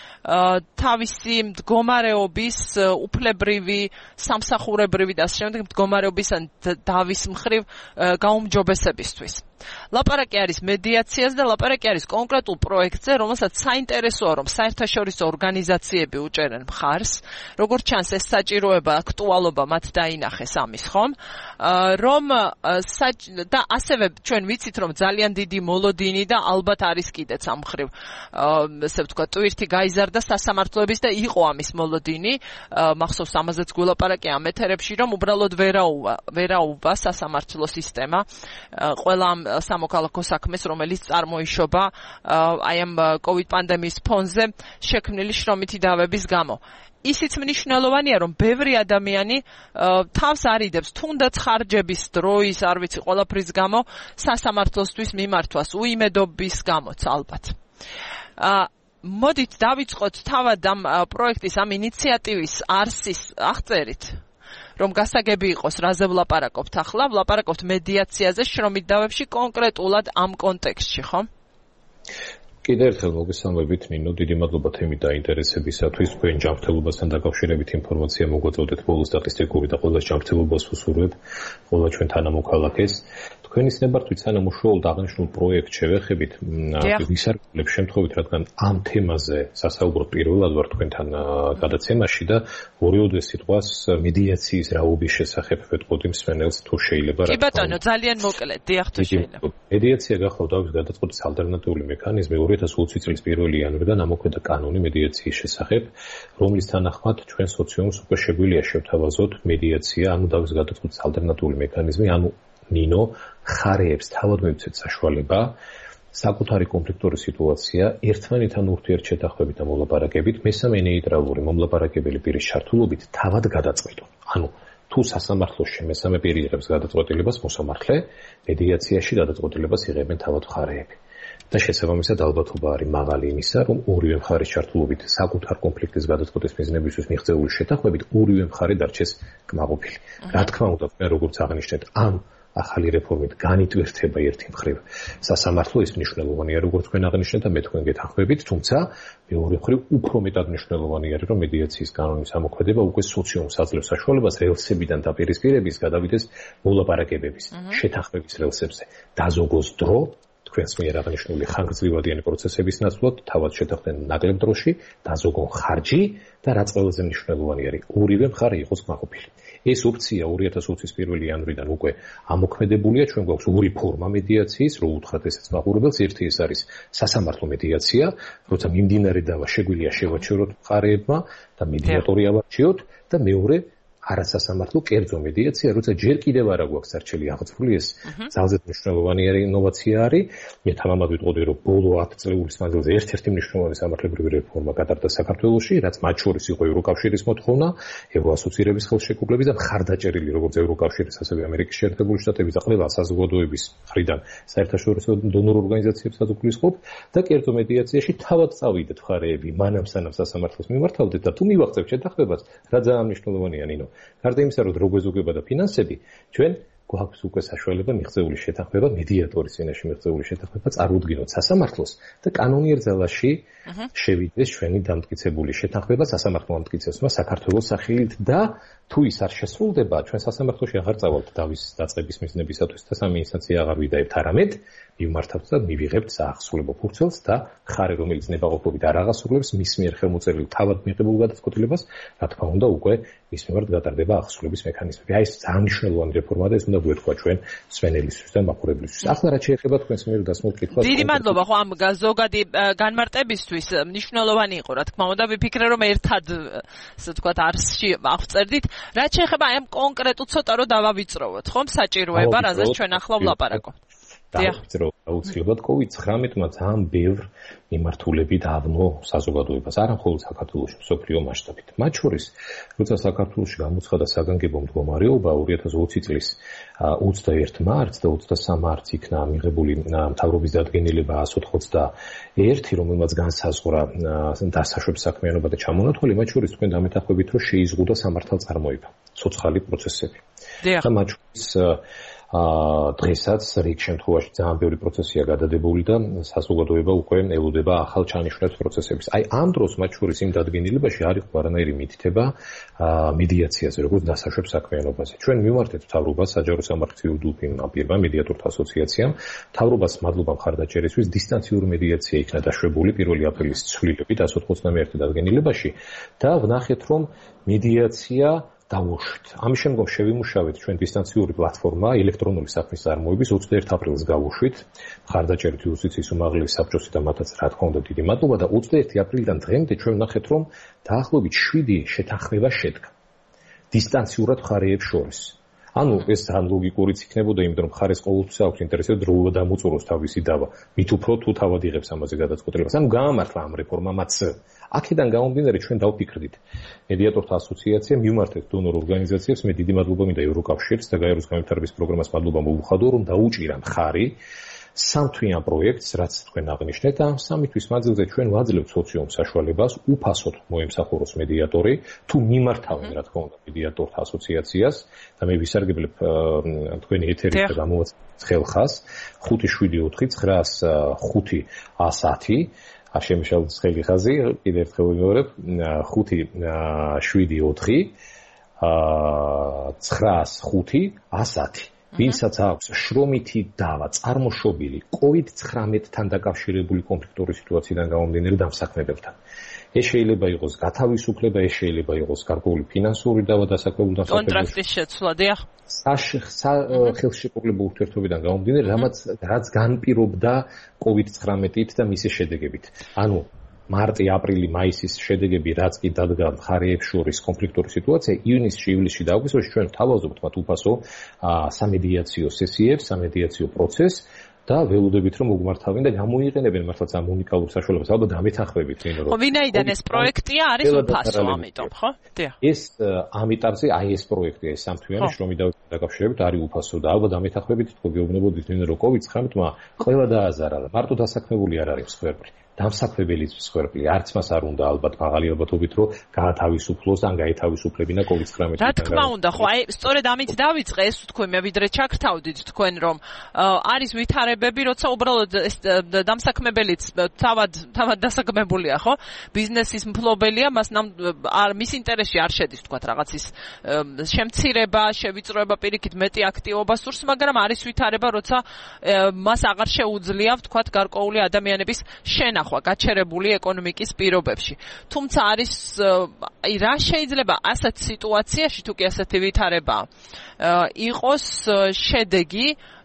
თავისი მდგომარეობის უფლებრივი, სამსახურებრივი და ასე შემდეგ მდგომარეობის ან დავის მხრივ გაუმჯობესებისთვის. ლაპარაკი არის მედიაციას და ლაპარაკი არის კონკრეტულ პროექტზე, რომელსაც საინტერესოა, რომ საერთაშორისო ორგანიზაციები უჭერენ მხარს, როგორც ჩანს ეს საჭიროება, აქტუალობა მათ დაინახეს ამის, ხომ? რომ და ასევე ჩვენ ვიცით, რომ ძალიან დიდი მოლოდინი და ალბათ არის კიდეც ამ მხრივ, ესე ვთქვათ, ტვირთი გაიზარდა სასამართლოების და იყო ამის მოლოდინი, მახსოვს ამაზეც გულაპარაკი ამ ეთერებში, რომ უბრალოდ ვერაუვა, ვერაუვა სასამართლო სისტემა ყველა ამ სამოქალაქო საქმეს, რომელიც წარმოიშობა აი ამ კოვიდ პანდემიის ფონზე შექმნილი შრომითი დავების გამო. ისიც მნიშვნელოვანია, რომ ბევრი ადამიანი თავს არიდებს თუნდაც ხარჯების დროის, არ ვიცი, ყველაფრის გამო სასამართლოსთვის მიმართვას, უიმედობის გამოც ალბათ. მოდით დავიწყოთ თავად ამ პროექტის, ამ ინიციატივის არსის აღწერით. რომ გასაგები იყოს, რაზე ვლაპარაკობთ ახლა, ვლაპარაკობთ მედიაციაზე, შრომით დავებში კონკრეტულად ამ კონტექსტში, ხო? კიდევ ერთხელ მოგესალმებით ნინო, დიდი მადლობა თემის დაინტერესებისათვის. თქვენ ჯანმრთელობასთან დაკავშირებით ინფორმაცია მოგვაწოდეთ, ბოლოს სტატისტიკური და ყველა ჯანმრთელობას ვუსურვებ, ყველა ჩვენ თანამოქალაქეს. თქვენის ნებართვით სანამ უშუალოდ აღნიშნულ პროექტს შევეხებით, ვისარგებლებ შემთხვევით, რადგან ამ თემაზე სასაუბრო პირველად ვარ თქვენთან გადაცემაში და ორივე სიტყვას მედიაციის რაობის შესახებ ვეთყოდი მსმენელს, თუ შეიძლება. კი ბატონო, ძალიან მოკლედ, დიახ, თუ შეიძლება. მედიაცია გახლავთ დავის გადაწყვეტის ალტერნატიული მექანიზმი ორი ათას ოცი წლის პირველი იანვრიდან ამოქმედა კანონი მედიაციის შესახებ, რომლის თანახმად ჩვენ სოციუმს უკვე შეგვიძლია შევთავაზოთ მედიაცია, ანუ დავის გადაწყვეტის ალტერნატიული მექანიზმი, ანუ ნინო ხარეებს თავად მივცეთ საშუალება საკუთარი კონფლიქტური სიტუაცია ერთმანეთთან ურთიერთშეთანხმებით და მოლაპარაკებით მესამე ნეიტრალური მომლაპარაკებელი პირის ჩართულობით თავად გადაწყვეტონ. ანუ თუ სასამართლოში მესამე პირი იღებს გადაწყვეტილებას, მოსამართლე მედიაციაში გადაწყვეტილებას იღებენ თავად მხარეები. და შესაბამისად ალბათობა არის მაღალი იმისა, რომ ორივე მხარის ჩართულობით საკუთარ კონფლიქტის გადაწყვეტის მიზნებისთვის მიღწეული შეთანხმებით ორივე მხარე დარჩეს კმაყოფილი. რა თქმა უნდა, როგორც აღნიშნეთ, ამ ახალი რეფორმით განიტვირთება ერთი მხრივ სასამართლო, ის მნიშვნელოვანია, როგორც თქვენ აღნიშნეთ და მე თქვენ გეთანხმებით, თუმცა მეორე მხრივ უფრო მეტად მნიშვნელოვანი არის, რომ მედიაციის კანონის ამოქმედება უკვე სოციუმს აძლევს საშუალებას რელსებიდან დაპირისპირების გადავიდეს მოლაპარაკებების, შეთანხმების რელსებზე. დაზოგოს დრო თქვენს მიერ აღნიშნული ხანგრძლივადიანი პროცესების ნაცვლად თავად შეთანხმდნენ ნაკლებ დროში, დაზოგონ ხარჯი და რაც ყველაზე მნიშვნელოვანი არის, ორივე მხარე იყოს კმაყოფილი. ეს ოფცია ორი ათას ოცის პირველი იანვრიდან უკვე ამოქმედებულია, ჩვენ გვაქვს ორი ფორმა მედიაციის, რო უთხრათ ესეც მაყურებელს, ერთი ეს არის სასამართლო მედიაცია, როცა მიმდინარე დავა შეგვიძლია შევაჩეროთ მხარეებმა და მედიატორი ავარჩიოთ და მეორე არასასამართლო კერძო მედიაცია, როცა ჯერ კიდევ არა გვაქვს არჩელი აღწეული, ეს ძალზედ მნიშვნელოვანი ინოვაცია არის. მე თამამად ვიტყოდი, რომ ბოლო ათი წლების მანძილზე ერთ-ერთი მნიშვნელოვანი სამართლებრივი რეფორმა გატარდა საქართველოში, რაც მათ შორის იყო ევროკავშირის მოთხოვნა, ევროასოცირების ხელშეკრულების და მხარდაჭერილი როგორც ევროკავშირის, ასევე ამერიკის შეერთებული შტატების და ყველა საზოგადოების მხრიდან საერთაშორისო დონორ ორგანიზაციებსაც უგულისხმობ და კერძო მედიაციაში თავად წავიდეთ მხარეები, მანამ სანამ სასამართლოს მიმართავდეთ და თუ მივახცევთ შეთანხმებას, რა ძალიან მნიშვნელოვანია, ნინო. გარდა იმისა, რომ დრო გვეზოგება და ფინანსები, ჩვენ გვაქვს უკვე საშუალება მიღწეული შეთანხმება, მედიატორის წინაშე მიღწეული შეთანხმება წარუდგინოთ სასამართლოს და კანონიერ ძალაში შევიდეს ჩვენი დამტკიცებული შეთანხმება სასამართლო ამტკიცებსმა საქართველოს სახელით და თუ ის არ შესრულდება, ჩვენ სასამართლოში აღარ წავალთ დავის დაწყების მიზნებისათვის და სამი ინსტანცია აღარ ვიდაებთ, არამედ მივმართავთ და მივიღებთ საახსრულებო ფურცელს და ხარე, რომელიც ნებაყოფლობით არ აღასრულებს მის მიერ ხელმოწერილ თავად მიღებულ გადაწყვეტილებას, რა თქმა უნდა, უკვე მის მიმართ გატარდება აღსრულების მექანიზმები. აი ეს ძალიან მნიშვნელოვანი რეფორმა და ეს უნდა გვეთქვა ჩვენ სვენელისთვის და მაყურებლისთვის. ახლა რა შეიძლება თქვენს მიერ დასმულ კითხვას? დიდი მადლობა, ხო ამ ზოგადი განმარტებისთვის მნიშვნელოვანი იყო, რა თქმა უნდა, ვიფიქრე რომ ერთად, ასე ვთქვათ, არსში აღწერდით. რაც შეეხება ამ კონკრეტულ ცოტა რომ დავავიწროვოთ, ხომ საჭიროება, რაზეც ჩვენ ახლა ვლაპარაკობთ. დავიწრო აუცილებლად კოვიდ ცხრამეტმა ძალიან ბევრ მიმართულებით დააბნო საზოგადოებას, არა მხოლოდ საქართველოში, მსოფლიო მასშტაბით. მათ შორის, როცა საქართველოში გამოცხადა საგანგებო მდგომარეობა ორი ათას ოცი წლის ოცდაერთი მარტს და ოცდასამი მარტს იქნა მიღებული მთავრობის დადგენილება ასი ოცდაერთი, რომელმაც განსაზღვრა დასაშვებ საქმიანობა და ჩამონათვალი, მათ შორის თქვენ დამეთანხმებით, რომ შეიზღუდა სამართალწარმოება, ცოცხალი პროცესები. და მათ შორის აა დღესაც რიგ შემთხვევაში ძალიან ბევრი პროცესია გადადებული და საზოგადოება უკვე ელოდება ახალ ჩანიშვნებს პროცესების. აი ამ დროს მათ შორის იმ დადგენილებაში არ იყო არანაირი მითითება აა მედიაციაზე, როგორც დასაშვებ საქმიანობაზე. ჩვენ მივმართეთ მთავრობას, საჯარო სამართლიანი დუპინმა პირმა, მედიატორთა ასოციაციამ, მთავრობას მადლობა მხარდაჭერისთვის, დისტანციური მედიაცია იქნა დაშვებული პირველი აპრილის ცვლილებით ასი ოცდაერთი დადგენილებაში და ვნახეთ, რომ მედიაცია დავუშვით. ამის შემდგომ შევიმუშავეთ ჩვენ დისტანციური პლატფორმა ელექტრონული საქმის წარმოების ოცდაერთი აპრილს გავუშვით. მხარდაჭერით იუსტიციის უმაღლესი საბჭოსი და მათაც რა თქმა უნდა დიდი მადლობა და ოცდაერთი აპრილიდან დღემდე ჩვენ ვნახეთ, რომ დაახლოებით შვიდი შეთანხმება შედგა დისტანციურად მხარეებს შორის. ანუ ეს ძალიან ლოგიკურიც იქნებოდა, იმიტომ რომ მხარეს ყოველთვის აქვს ინტერესი დრო დამოწუროს თავისი დავა. მით უფრო თუ თავად იღებს ამაზე გადაწყვეტილებას. ანუ გაამართლა ამ რეფორმამაც. აქედან გამომდინარე ჩვენ დავფიქრდით მედიატორთა ასოციაცია მივმართეთ დონორ ორგანიზაციებს, მე დიდი მადლობა მინდა ევროკავშირს და გაეროს განვითარების პროგრამას მადლობა მოვუხადო, რომ დაუჭირა მხარი სამთვიან პროექტს, რაც თქვენ აღნიშნეთ, და სამი თვის მანძილზე ჩვენ ვაძლევთ სოციუმ საშუალებას უფასოდ მოემსახუროს მედიატორი, თუ მიმართავენ, რა თქმა უნდა, მედიატორთა ასოციაციას და მე ვისარგებლებ თქვენი ეთერით და გამოვაცხადოთ ხელხას ხუთი შვიდი ოთხი ცხრაას ხუთი ათი არ შემიშალოთ ხელი ხაზი, კიდევ ერთხელ ვიმეორებ, ხუთი შვიდი ოთხი ცხრაას ხუთი ათი. ვინცაც აქვს შრომითი დავა, წარმოშობილი კოვიდ ცხრამეტთან დაკავშირებული კონფლიქტური სიტუაციიდან გამომდინარე დამსაქმებელთან. ეს შეიძლება იყოს გათავისუფლება, ეს შეიძლება იყოს გარკვეული ფინანსური დავა დასაქმებულ დასაქმებულში. კონტრაქტის შეცვლა, დიახ. ხელშეკრულებულ ურთიერთობიდან გამომდინარე, რამაც რაც განპირობდა კოვიდ ცხრამეტით და მისი შედეგებით. ანუ მარტი, აპრილი, მაისის შედეგები რაც კი დადგა მხარეებს შორის კონფლიქტური სიტუაცია, ივნისში, ივლისში და აგვისტოში ჩვენ თავაზობთ მათ უფასო სამედიაციო სესიებს, სამედიაციო პროცესს და ველოდებით რომ მოგმართავენ და გამოიყენებენ მართლაც ამ უნიკალურ საშუალებას, ალბათ დამეთანხმებით, ნინო. ხო, ვინაიდან ეს პროექტია არის უფასო, ამიტომ, ხო? დიახ. ეს ამ ეტაპზე აი ეს პროექტია, ეს სამთვიანი შრომით დაკავშირებით არის უფასო და ალბათ დამეთანხმებით თქო გეუბნებოდით, ნინო, რომ კოვიდ ცხრამეტმა ყველა დააზარა, მარტო დასაქმებული არ არის მსხვერპლი. დამსაქმებელიც მსხვერპლი, არც მას არ უნდა ალბათ მაღალი ალბათობით, რომ გაათავისუფლოს ან გაეთავისუფლებინა კოვიდ ცხრამეტი. რა თქმა უნდა, ხო, აი სწორედ ამით დავიწყე, ეს თქვენ მე ვიდრე ჩაგრთავდით თქვენ, რომ არის ვითარებები, როცა უბრალოდ ეს დამსაქმებელიც თავად თავად დასაქმებულია, ხო? ბიზნესის მფლობელია, მას არ მის ინტერესში არ შედის, თქვათ, რაღაცის შემცირება, შევიწროება, პირიქით მეტი აქტივობა სურს, მაგრამ არის ვითარება, როცა მას აღარ შეუძლია, თქვათ, გარკვეული ადამიანების შენა გაჩერებული ეკონომიკის პირობებში. თუმცა არის აი რა შეიძლება ასეთ სიტუაციაში თუ კი ასეთი ვითარება იყოს შედეგი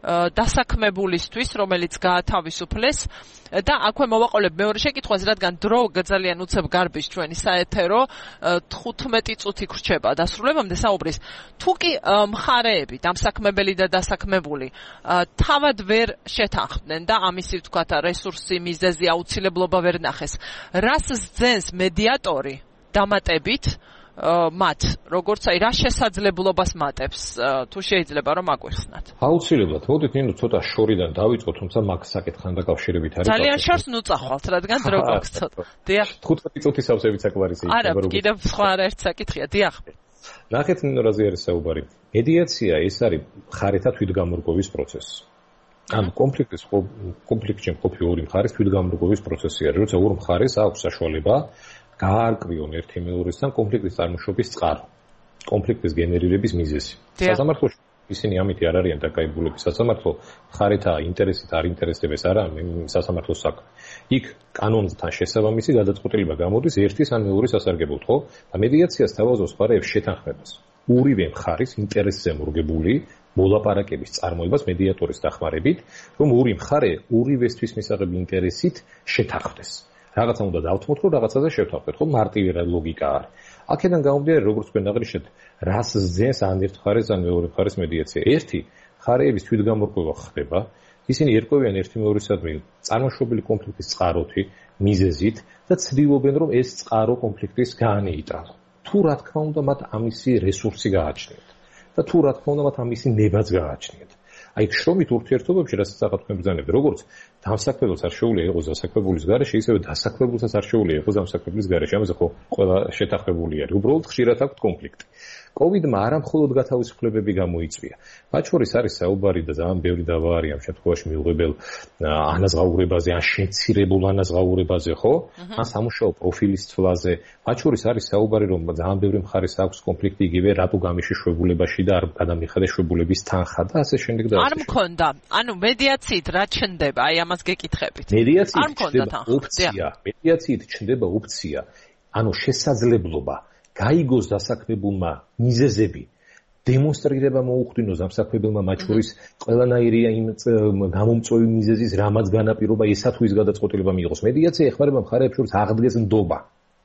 დასაქმებულისთვის, რომელიც გაათავისუფლეს და აქვე მოვაყოლებ მეორე შეკითხვაზე, რადგან დრო ძალიან უცებ გარბის ჩვენი საეთერო თხუთმეტი წუთი გრჩება დასრულებამდე საუბრის. თუ კი მხარეები, დამსაქმებელი და დასაქმებული თავად ვერ შეთანხმდნენ და ამისი ვთქვათ რესურსი, მიზეზი, აუცილებლობა ვერ ნახეს. რას სძენს მედიატორი დამატებით მათ, როგორც აი რა შესაძლებლობას მატებს, თუ შეიძლება რომ აგვიხსნათ. აუცილებლად. მოდით ნინო ცოტა შორიდან დავიწყოთ, თუმცა მაგ საკითხთან დაკავშირებით არის. ძალიან შორს ნუწახვალთ, რადგან დრო გვაქვს ცოტა. დიახ. თხუთმეტი წუთი სავსებით საკმარისი იქნება. არა, კიდევ სხვა არაერთ საკითხია, დიახ. ნახეთ ნინო რაზე არის საუბარი. მედიაცია ეს არის მხარეთა თვითგამორგობის პროცესი. ან კონფლიქტის კონფლიქტში მყოფი ორი მხარის თვითგამორგობის პროცესი არის, როცა ორ მხარეს აქვს საშუალება გაარკვიონ ერთი მეორესთან კონფლიქტის წარმოშობის წყარო, კონფლიქტის გენერირების მიზეზი. სასამართლოში ისინი ამით არ არიან დაკავებულები. სასამართლო მხარეთა ინტერესით არ ინტერესებს არა სასამართლოს საქმე. იქ კანონთან შესაბამისი გადაწყვეტილება გამოდის ერთის ან მეორის სასარგებლოდ, ხო? და მედიაციას თავაზობს მხარეებს შეთანხმებას. ორივე მხარის ინტერესზე მორგებული მოლაპარაკების წარმოებას მედიატორის დახმარებით, რომ ორი მხარე ორივესთვის მისაღები ინტერესით შეთანხმდეს. რაღაცა უნდა დავთმოთ, რაღაცაზე შევთანხმდეთ, ხო? მარტივი ლოგიკა არის. აქედან გამომდინარე, როგორც თქვენ აღნიშნეთ, რას სძენს ან ერთ მხარეს ან მეორე მხარეს მედიაცია. ერთი, მხარეების თვითგამორგება ხდება, ისინი ერკვევიან ერთი მეორისადმი წარმოშობილი კონფლიქტის წყაროთი, მიზეზით და ცდილობენ, რომ ეს წყარო კონფლიქტის გაანეიტრალო. თუ რა თქმა უნდა, მათ ამისი რესურსი გააჩნიათ და თუ რა თქმა უნდა, მათ ამისი ნებაც გააჩნიათ. აი, შრომით ურთიერთობებში, რასაც აღარ თქვენ ბრძანებთ, როგორც დამსაქმებელს არ შეუძლია იყოს დასაქმებულის გარეშე, ისევე დასაქმებულსაც არ შეუძლია იყოს დამსაქმებლის გარეშე. ამაზე ხო ყველა შეთანხმებული არის. უბრალოდ ხშირად აქვს კონფლიქტი. კოვიდმა არა მხოლოდ გათავისუფლებები გამოიწვია. მათ შორის არის საუბარი და ძალიან ბევრი დავა არის ამ შემთხვევაში მიუღებელ ანაზღაურებაზე, ან შეცირებულ ანაზღაურებაზე, ხო? ან სამუშაო პროფილის ცვლაზე. მათ შორის არის საუბარი, რომ ძალიან ბევრი მხარეს აქვს კონფლიქტი იგივე რატო გამიშეშვებულებაში და არ გადამიხადეს შვებულების თანხა და ასე შემდეგ და ასე. არ მქონდა. ანუ მედიაციით რა ჩნდება? აი ამას გეკითხებით. მედიაციით ჩნდება ოფცია. მედიაციით ჩნდება ოფცია. ანუ შესაძლებლობა გაიგოს დასაქმებულმა მიზეზები, დემონსტრირება მოუხდინოს დამსაქმებელმა მათ შორის ყველანაირი იმ გამომწვევი მიზეზის რამაც განაპირობა ესა თუ ის გადაწყვეტილება მიიღოს. მედიაცია ეხმარება მხარეებს შორის აღდგეს ნდობა.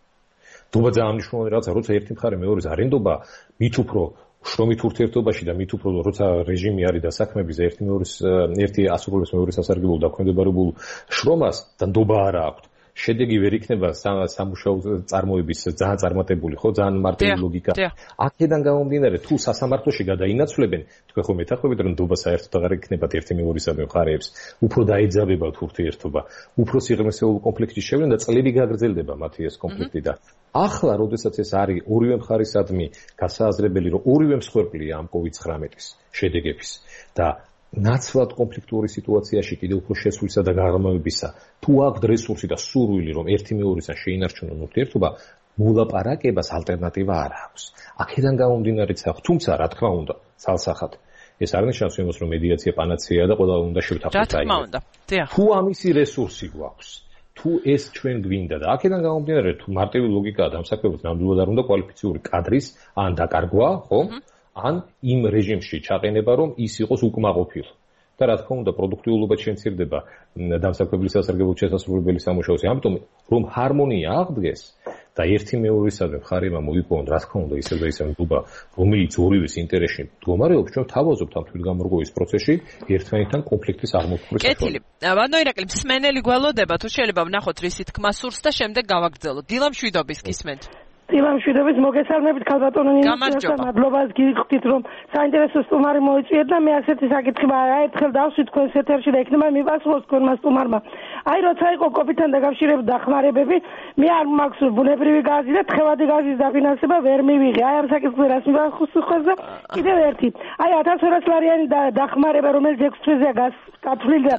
ნდობა ძალიან მნიშვნელოვანი რაღაცა, როცა ერთი მხარე მეორეს არ ენდობა, მით უფრო შრომით ურთიერთობაში და მით უფრო როცა რეჟიმი არის დასაქმების და ერთი მეორის ერთი ასრულებს მეორის სასარგებლო დაქვემდებარებულ შრომას და ნდობა არა აქვს. შედეგი ვერ იქნება სამუშაო წარმოების ძალიან წარმატებული, ხო, ძალიან მარტივი ლოგიკა. აქედან გამომდინარე, თუ სასამართლოში გადაინაცვლებენ, თქვენ ხო მეთანხმებით, რომ ნდობა საერთოდ აღარ იქნებათ ერთი მეორისადმი მხარეებს, უფრო დაეძაბებათ ურთიერთობა, უფრო სიღრმისეულ კონფლიქტში შევლენ და წლები გაგრძელდება მათი ეს კონფლიქტი და ახლა, როდესაც ეს არის ორივე მხარისადმი გასააზრებელი, რომ ორივე მსხვერპლია ამ კოვიდ ცხრამეტის შედეგების და ნაცვლად კონფლიქტური სიტუაციაში კიდევ უფრო შესვლისა და გაღრმავებისა, თუ აქვს რესურსი და სურვილი, რომ ერთი მეორისთან შეინარჩუნონ ურთიერთობა, მოლაპარაკებას ალტერნატივა არ აქვს. აქედან გამომდინარე აქვს, თუმცა რა თქმა უნდა, ცალსახად ეს არ ნიშნავს იმას, რომ მედიაცია პანაცეაა და ყველა უნდა შევთანხმდეთ. რა თქმა უნდა. თუ ამისი რესურსი გვაქვს, თუ ეს ჩვენ გვინდა და აქედან გამომდინარე, თუ მარტივი ლოგიკაა დამსაქმებელს ნამდვილად არ უნდა კვალიფიციური კადრის ან დაკარგვა, ხო? ან იმ რეჟიმში ჩაყენება, რომ ის იყოს უკმაყოფილ. და რა თქმა უნდა, პროდუქტიულობა შემცირდება დამსაქმებლის სასარგებლოდ შესასრულებელი სამუშაოზე. ამიტომ რომ ჰარმონია აღდგეს და ერთი მეორისადმი მხარემა მოიპოვონ, რა თქმა უნდა, ისე და ისე ნდობა, რომელიც ორივეს ინტერესში მდგომარეობს, ჩვენ თავაზობთ ამ თვითგამორგობის პროცესში ერთმანეთთან კონფლიქტის აღმოფხვრას. კეთილი. ბანო ირაკლი, მსმენელი გველოდება, თუ შეიძლება ვნახოთ რისი თქმა სურს და შემდეგ გავაგრძელოთ. დილა მშვიდობის გისმენთ. დილამშვიდობის მოგესალმებით ქალბატონო ნინოს, მადლობას გიხდით რომ საინტერესო სტუმარი მოიწვიეთ და მე ასეთი საკითხი აერთხელ დავსვით თქვენს ეთერში და იქნება მივასრულოს თქვენმა სტუმარმა. აი როცა იყო კოვიდთან დაკავშირებით დახმარებები, მე არ მაქვს ბუნებრივი გაზი და თხევადი გაზის დაფინანსება ვერ მივიღე. აი ამ საკითხზე რას მივახსოვს და კიდევ ერთი. აი ათას ორასი ლარიანი დახმარება, რომელიც ექვს თვეზე გასწავლილი და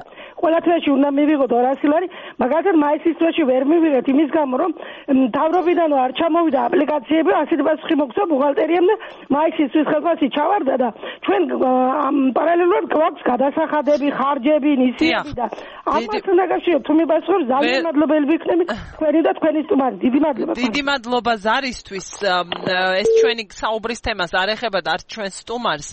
ყველა თვეში უნდა მივიღოთ ორასი ლარი, მაგალითად მაისის თვეში ვერ მივიღეთ იმის გამო, რომ მთავრობიდან არ ჩამოვიდა აპლიკაციები, ასეთი პასუხი მოგცა ბუღალტერიამ და მაისის თვის ხელფასი ჩავარდა და ჩვენ ამ პარალელურად გვაქვს გადასახადები, ხარჯები, ნისიები და ამასთან დაკავშირებით თუ მიპასუხებთ ძალიან მადლობელი ვიქნები თქვენი და თქვენი სტუმარი. დიდი მადლობა. დიდი მადლობა ზარისთვის. ეს ჩვენი საუბრის თემას არ ეხება და არც ჩვენ სტუმარს,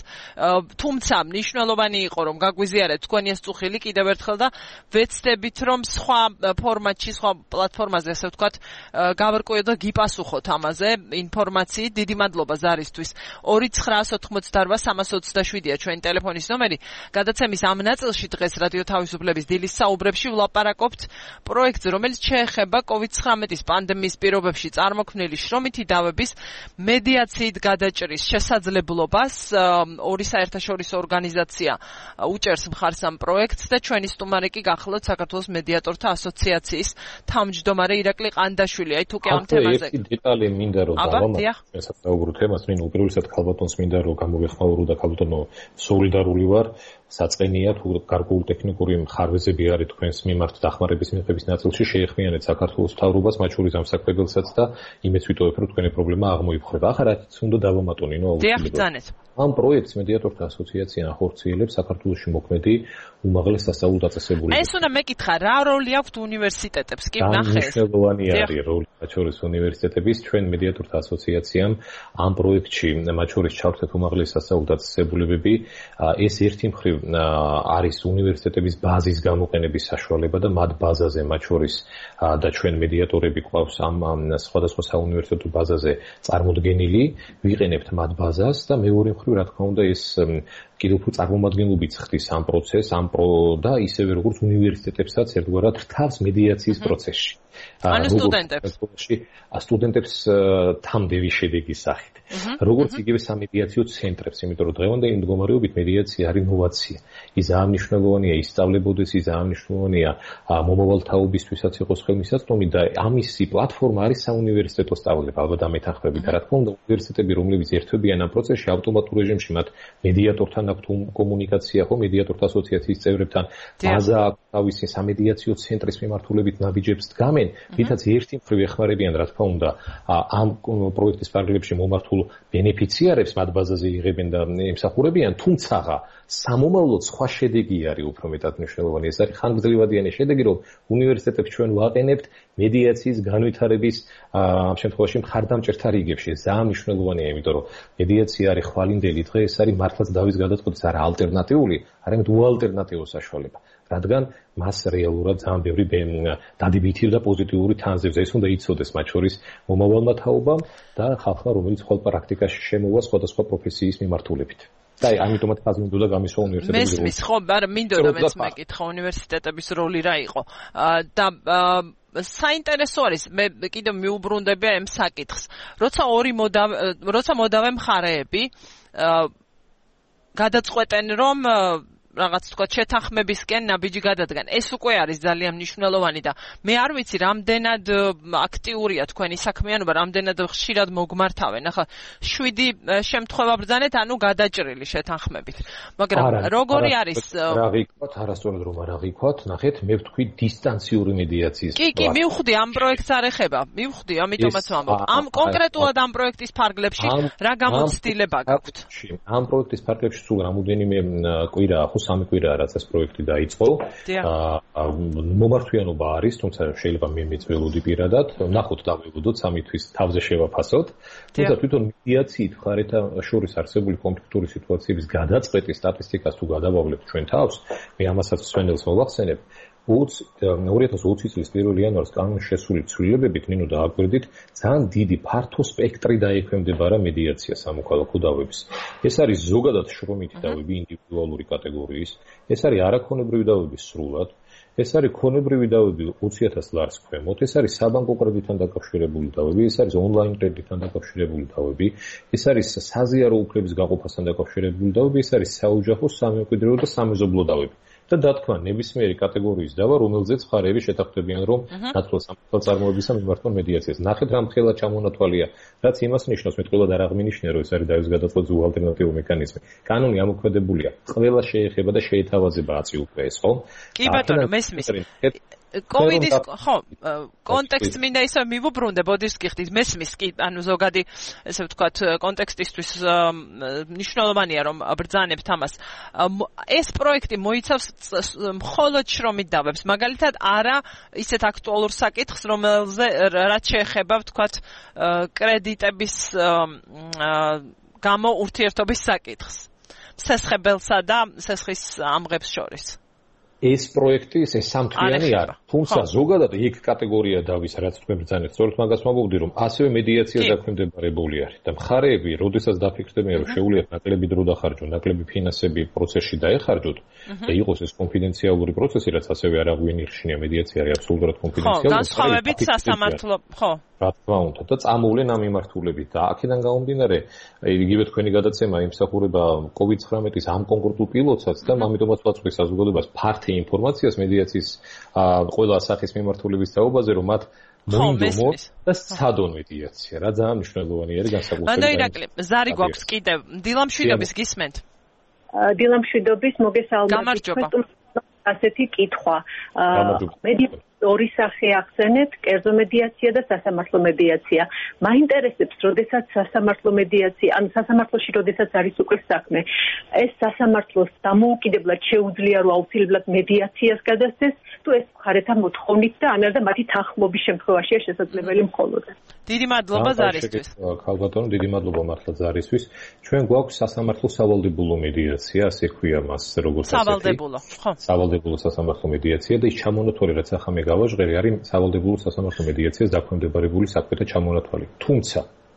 თუმცა მნიშვნელოვანი იყო რომ გაგვიზიარეთ თქვენი ეს წუხილი კიდევ ერთხელ და ვეცდებით რომ სხვა ფორმატში, სხვა პლატფორმაზე ასე ვთქვათ, გავარკვიოთ და გიპასუხოთ ამაზე ინფორმაციით. დიდი მადლობა ზარისთვის. ორი ცხრა ოთხმოცდაოთხ სამას ოცდაშვიდია ჩვენი ტელეფონის ნომერი. გადაცემის ამ ნაწილში დღეს რადიო თავისუფლების დილის საუბრებში ვლაპარაკობთ პროექტზე, რომელიც შეეხება კოვიდ ცხრამეტის პანდემიის პირობებში წარმოქმნილი შრომითი დავების მედიაციით გადაჭრის შესაძლებლობას. ორი საერთაშორისო ორგანიზაცია უჭერს მხარს ამ პროექტს და ჩვენი სტუმარი კი გახლავთ საქართველოს მედიატორთა ასოციაციის თავმჯდომარე ირაკლი ყანდაშვილი. აი თუ კი ამ თემაზე ერთი დეტალი მინდა რომ დავამატო ესაც საუბრობ თემას, მე უპირველესად ქალბატონს მინდა რომ გამოვეხმაურო და ქალბატონო სოლიდარული ვარ. საწყენია თუ გარკვეული ტექნიკური მხარვეზები არის თქვენს მიმართ დახმარების მიღების ნაწილში შეეხმიანეთ საქართველოს მთავრობას, მათ შორის ამ საქმებელსაც და იმეც ვიტოვებ რომ თქვენი პრობლემა აღმოიფხვრება. ახლა რაც უნდა დავამატონინო აუცილებლად. ამ პროექტს მედიატორთა ასოციაცია ახორციელებს საქართველოში მოქმედი უმაღლეს სასწავლო დაწესებულებაში. ეს უნდა მეკითხა, რა როლი აქვს უნივერსიტეტებს? კი ნახე. მნიშვნელოვანი არის როლი მათ შორის უნივერსიტეტების. ჩვენ მედიატორთა ასოციაციამ ამ პროექტში მათ შორის ჩავთვეთ უმაღლეს სასწავლო დაწესებულებები. ეს ერთი მხრივ არის უნივერსიტეტების ბაზის გამოყენების საშუალება და მათ ბაზაზე მათ შორის და ჩვენ მედიატორები გვყავს ამ სხვადასხვა საუნივერსიტეტო ბაზაზე წარმოდგენილი, ვიყენებთ მათ ბაზას და მეორე მხრივ რა თქმა უნდა ეს კიდევ უფრო წარმომადგენლობით ხდის ამ პროცესს, ამ პრო და ისევე როგორც უნივერსიტეტებსაც ერთგვარად რთავს მედიაციის პროცესში. ანუ სტუდენტებს. სტუდენტებს თამდევი შედეგის სახით. როგორც იგივე სამედიაციო ცენტრებს, იმიტომ რომ დღევანდელი მდგომარეობით მედიაცია არის ინოვაცია. ის აღნიშნულოვანია ისწავლებოდეს, ის აღნიშნულოვანია მომავალ თაობისთვისაც იყოს ხელმისაწვდომი და ამისი პლატფორმა არის საუნივერსიტეტო სწავლება. ალბათ ამეთანხმები და რა თქმა უნდა უნივერსიტეტები, რომლებიც ერთვებიან ამ პროცესში ავტომატურ რეჟიმში მათ მედიატორთან აქვთ კომუნიკაცია, ხო, მედიატორთა ასოციაციის წევრებთან, ბაზა აქვს თავისი სამედიაციო ცენტრის მიმართულებით ნაბიჯებს დგამენ, რითაც ერთი მხრივ ეხმარებიან რა თქმა უნდა ამ პროექტის პარალელებში მომართულ ბენეფიციარებს მათ ბაზაზე იღებენ და ემსახურებიან, თუმცა სამომავლოდ სხვა შედეგი არის უფრო მეტად მნიშვნელოვანი. ეს არის ხანგრძლივადიანი შედეგი, რომ უნივერსიტეტებს ჩვენ ვაყენებთ მედიაციის განვითარების ამ შემთხვევაში მხარდამჭერთა რიგებში. ეს ძალიან მნიშვნელოვანია, იმიტომ რომ მედიაცია არის ხვალინდელი დღე, ეს არის მართლაც დავის გადაწყვეტის არა ალტერნატიული, არამედ უალტერნატივო საშუალება. რადგან მას რეალურად ძალიან ბევრი დადებითი და პოზიტიური თანზევს. ეს უნდა იცოდეს მათ შორის მომავალმა თაობამ და ხალხმა, რომელიც ხოლ პრაქტიკაში შემოვა სხვადასხვა პროფესიის მიმართულებით. და ამიტომაც ხაზმინდოდა გამისვა უნივერსიტეტების როლი. მესმის ხო, მაგრამ მინდოდა მეც მეკითხა უნივერსიტეტების როლი რა იყო. და საინტერესო არის, მე კიდევ მიუბრუნდები ამ საკითხს. როცა ორი მოდავე, როცა მოდავე მხარეები გადაწყვეტენ რომ რაღაც თქვა შეთანხმებისკენ ნაბიჯი გადადგან. ეს უკვე არის ძალიან მნიშვნელოვანი და მე არ ვიცი რამდენად აქტიურია თქვენი საქმიანობა, რამდენად ხშირად მოგმართავენ. ახლა შვიდი შემთხვევა ბრძანეთ, ანუ გადაჭრილი შეთანხმებით. მაგრამ როგორი არის? რა გიქვათ, არასწორად რომ არ გიქვათ, ნახეთ, მე ვთქვი დისტანციური მედიაციის. კი, კი, მივხვდი ამ პროექტს არ ეხება. მივხვდი, ამიტომაც ვამბობ. ამ კონკრეტულად ამ პროექტის ფარგლებში რა გამოცდილება გაქვთ? ამ პროექტის ფარგლებში სულ რამოდენიმე კვირა სამი კვირაა რაც ეს პროექტი დაიწყო. მომართვიანობა არის, თუმცა შეიძლება მე მეწველოდი პირადად, ნახოთ დავებოდოთ სამი თვის თავზე შევაფასოთ. თუმცა თვითონ მედიაციით მხარეთა შორის არსებული კონფლიქტური სიტუაციების გადაწყვეტის სტატისტიკას თუ გადავავლებთ ჩვენ თავს, მე ამასაც სვენელს მოვახსენებ. ორი ათას ოცი წლის პირველი იანვარის კანონის შესული ცვლილებებით ნინო დააკვირდით ძალიან დიდი ფართო სპექტრი დაექვემდებარა მედიაცია სამოქალაქო დავების. ეს არის ზოგადად შრომითი დავები ინდივიდუალური კატეგორიის, ეს არის არაქონებრივი დავები სრულად, ეს არის ქონებრივი დავები ოცი ათას ლარს ქვემოთ, ეს არის საბანკო კრედიტთან დაკავშირებული დავები, ეს არის ონლაინ კრედიტთან დაკავშირებული დავები, ეს არის საზიარო უფლების გაყოფასთან დაკავშირებული დავები, ეს არის საოჯახო, სამემკვიდრეო და სამეზობლო დავები. და დათქვა ნებისმიერი კატეგორიის დავა, რომელზეც მხარეები შეთანხმდებიან, რომ ნაცვლად სამართალწარმოებისა მიმართონ მედიაციას. ნახეთ რა მხელა ჩამონათვალია, რაც იმას ნიშნავს, მეტყველად არ აღმინიშნე, რომ ეს არის დავის გადაწყვეტის ალტერნატიული მექანიზმი. კანონი ამოქმედებულია, ყველა შეეხება და შეეთავაზება აწი უკვე ეს, ხო? კი ბატონო, მესმის. კოვიდის ხო კონტექსტს მინდა ისე მივუბრუნდე ბოდიშს გიხდით მესმის კი ანუ ზოგადი ესე ვთქვათ კონტექსტისთვის მნიშვნელოვანია რომ ბრძანებთ ამას ეს პროექტი მოიცავს მხოლოდ შრომით დავებს მაგალითად არა ისეთ აქტუალურ საკითხს რომელზე რაც შეეხება ვთქვათ კრედიტების გამო ურთიერთობის საკითხს სესხებელსა და სესხის ამღებს შორის ეს პროექტი ეს სამთვლიანი არა. თუმცა ზოგადად იქ კატეგორია დავის, რაც თქვენ ბრძანეთ, სწორედ მაგას მოგობდი, რომ ასევე მედიაცია დაქვემდებარებული არის და მხარეები, როდესაც დაფიქრდებიან, რომ შეუძლიათ ნაკლები დრო დახარჯონ, ნაკლები ფინანსები პროცესში დაეხარჯოთ და იყოს ეს კონფიდენციალური პროცესი, რაც ასევე არ აღვინიშნია, მედიაცია არის აბსოლუტურად კონფიდენციალური. ხო, განსხვავებით სასამართლო, ხო. რა თქმა უნდა და წამოვლენ ამ მიმართულებით და აქედან გამომდინარე იგივე თქვენი გადაცემა იმსახურება კოვიდ ცხრამეტის ამ კონკრეტულ პილოტსაც და ამიტომაც ვაწვდის საზოგადოებას ფართი ინფორმაციას მედიაციის ყველა სახის მიმართულების თაობაზე რომ მათ მოინდომოთ და სცადონ მედიაცია რა ძალიან მნიშვნელოვანი არის განსაკუთრებით ბანდო ირაკლი ზარი გვაქვს კიდევ დილამშვიდობის გისმენთ დილამშვიდობის მოგესალმებით გამარჯობა ასეთი კითხვა მედიაცია ორი სახე ახსენეთ, კერძო მედიაცია და სასამართლო მედიაცია. მაინტერესებს, როდესაც სასამართლო მედიაცია, ან სასამართლოში როდესაც არის უკვე საქმე, ეს სასამართლოს დამოუკიდებლად შეუძლია რომ აუცილებლად მედიაციას გადასცეს, თუ ეს მხარეთა მოთხოვნით და ამერდა მათი თანხმობის შემთხვევაშია შესაძლებელი მხოლოდ. დიდი მადლობა ზარისთვის. ქალბატონო, დიდი მადლობა მართლა ზარისთვის. ჩვენ გვაქვს სასამართლო სავალდებულო მედიაცია, ასე ქვია მას, როგორც ასეთი. სავალდებულო, ხო. სავალდებულო სასამართლო მედიაცია და ის ჩამონათვალი, რაც ახლა მე გავაჟღერი, არის სავალდებულო სასამართლო მედიაციას დაქვემდებარებული საქმეთა ჩამონათვალი. თუმცა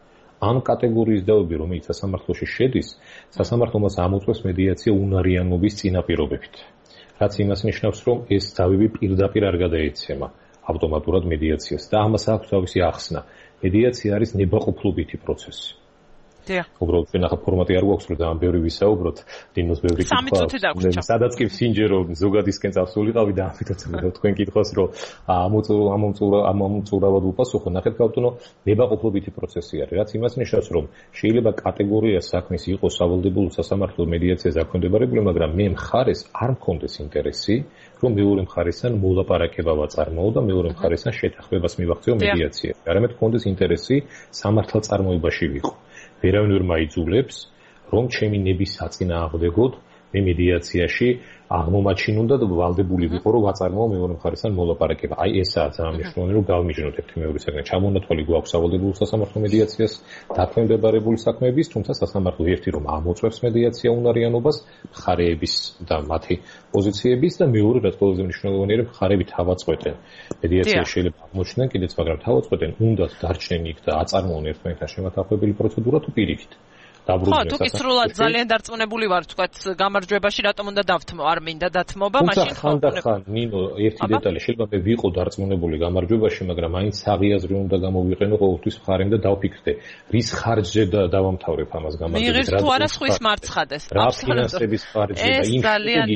ამ კატეგორიის დაავები, რომელიც სასამართლოში შედის, სასამართლო მას ამოწმებს მედიაცია უნარიანობის წინაპირობებით. რაც იმას ნიშნავს, რომ ეს დაავები პირდაპირ არ გადაეცემა ავტომატურად მედიაციას და ამას აქვს თავისი ახსნა. მედიაცია არის ნებაყოფლობითი პროცესი. დიახ. უბრალოდ ჩვენ ახლა ფორმატი არ გვაქვს, რომ ძალიან ბევრი ვისაუბროთ, დინოს ბევრი კითხვა. სამი წუთი დაგვრჩა. სადაც კი სინჯერო ზოგადისკენ წავსულიყავი და ამიტომ წერდა თქვენ კითხავს, რომ ამოწურა ამომწურა ამომწურავად უპასუხო, ნახეთ გავტონო, ნებაყოფლობითი პროცესი არის, რაც იმას ნიშნავს, რომ შეიძლება კატეგორია საქმის იყოს სავალდებულო სასამართლო მედიაციას დაქვემდებარებული, მაგრამ მე მხარეს არ მქონდეს ინტერესი, რომ მეორე მხარესთან მოლაპარაკება ვაწარმოო და მეორე მხარესთან შეთანხმებას მივაღწიო მედიაციაში. არამედ მქონდეს ინტერესი სამართალწარმოებაში ვიყო. ვერავინ ვერ მაიძულებს, რომ ჩემი ნების საწინააღმდეგოდ მე მედიაციაში აღმომაჩინონ და ვალდებული ვიყო, რომ ვაწარმოო მეორე მხარესთან მოლაპარაკება. აი ესაა ძალიან მნიშვნელოვანი, რომ გავმიჯნოთ ერთი მეორისგან. ჩამონათვალი გვაქვს სავალდებულო სასამართლო მედიაციას დაქვემდებარებული საქმეების, თუმცა სასამართლო ერთი რომ ამოწმებს მედიაცია უნარიანობას, მხარეების და მათი პოზიციების და მეორე რაც ყველაზე მნიშვნელოვანია, რომ მხარეები თავაწყვეტენ. მედიაცია შეიძლება აღმოჩნდნენ კიდეც, მაგრამ თავაწყვეტენ, უნდათ დარჩნენ იქ და აწარმოონ ერთმანეთთან შემათანხმებელი პროცედურა თუ პირიქით. ხო, თუ კი სრულად ძალიან დარწმუნებული ვარ, თქვათ, გამარჯვებაში რატომ უნდა დავთმო, არ მინდა დათმობა, მაშინ ხანდახან ნინო ერთი დეტალი შეიძლება მე ვიყო დარწმუნებული გამარჯვებაში, მაგრამ მაინც საღიაზრი უნდა გამოვიყენო ყოველთვის მხარემ და დავფიქრდე, რის ხარჯზე დავამთავრებ ამას გამარჯვებას. მიიღეს თუ არა სხვის მარცხადეს. რა ფინანსების ხარჯზე და იმ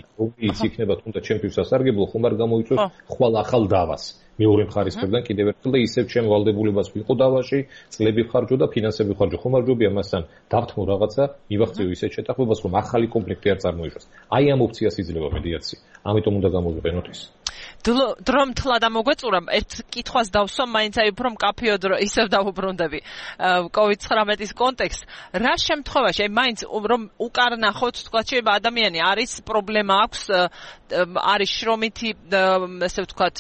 ის იქნება თუნდაც ჩემთვის სასარგებლო, ხომ არ გამოიწვევს ხვალ ახალ დავას. მეორე მხარის მხრიდან კიდევ ერთხელ და ისევ ჩემ ვალდებულებას ვიყო დავაში, წლები ვხარჯო და ფინანსები ვხარჯო. ხომ არ ჯობია მასთან დავთმო რაღაცა, მივაღწიო ისეთ შეთანხმებას, რომ ახალი კომპლექტი არ წარმოიშვას. აი ამ ოფციას იძლევა მედიაცია. ამიტომ უნდა გამოვიყენოთ ის. დრო მთლა და მოგვეწურა, ერთ კითხვას დავსვა, მაინც აი უფრო მკაფიო დრო ისევ დავუბრუნდები კოვიდ ცხრამეტის კონტექსტ. რა შემთხვევაში, აი მაინც რომ უკარნახოთ, თქვა, შეიძლება ადამიანი არის პრობლემა აქვს, არის შრომითი, ესე ვთქვათ,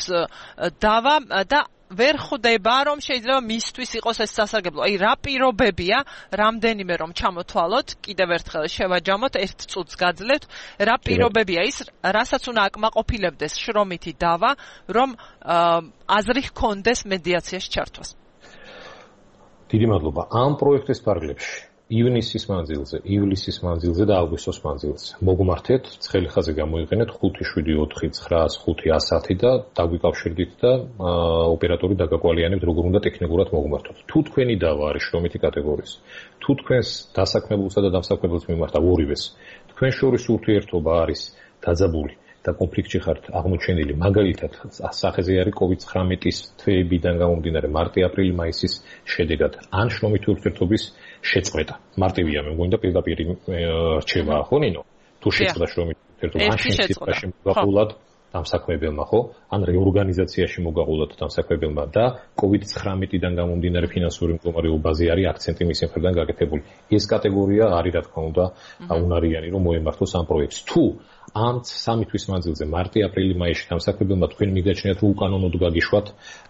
დავა და ვერ ხვდება რომ შეიძლება მისთვის იყოს ეს სასარგებლო. აი რა პირობებია, რამდენიმე რომ ჩამოთვალოთ, კიდევ ერთხელ შევაჯამოთ, ერთ წუთს გაძლევთ, რა პირობებია ის, რასაც უნდა აკმაყოფილებდეს შრომითი დავა, რომ აზრი ჰქონდეს მედიაციაში ჩართვას. დიდი მადლობა. ამ პროექტის პარალელში ივნისის მანძილზე, ივლისის მანძილზე და აგვისტოს მანძილზე. მოგმართეთ, ცხელი ხაზი გამოიყენეთ ხუთი შვიდი ოთხი ცხრა ხუთი ასათი და დაგვიკავშირდით და ოპერატორი დაგაკვალიანებთ, როგორ უნდა ტექნიკურად მოგმართოთ. თუ თქვენი დავა არის შრომითი კატეგორიის, თუ თქვენს დასაქმებულსა და დამსაქმებულს მიმართა ორივეს, თქვენ შორის ურთიერთობა არის დაძაბული და კონფლიქტში ხართ აღმოჩენილი, მაგალითად, სახეზე არის კოვიდ ცხრამეტის თვეებიდან გამომდინარე მარტი-აპრილი მაისის შედეგად, ან შრომითი ურთიერთობის შეწყვეტა. მარტივია, მე მგონი და პირდაპირ რჩევაა, ხო ნინო? თუ შეწყვეტა შრომითი ურთიერთობა, ან შემთხვევაში მოგაყოლად დამსაქმებელმა, ხო? ან რეორგანიზაციაში მოგაყოლად დამსაქმებელმა და კოვიდ ცხრამეტიდან გამომდინარე ფინანსური მდგომარეობაზე არის აქცენტი მისი მხრიდან გაკეთებული. ეს კატეგორია არის, რა თქმა უნდა, უნარიანი, რომ მოემართოს ამ პროექტს. თუ ამ სამი თვის მანძილზე მარტი-აპრილი მაისში დამსაქმებელმა თქვენ მიგაჩნიათ, რომ უკანონოდ გაგიშვათ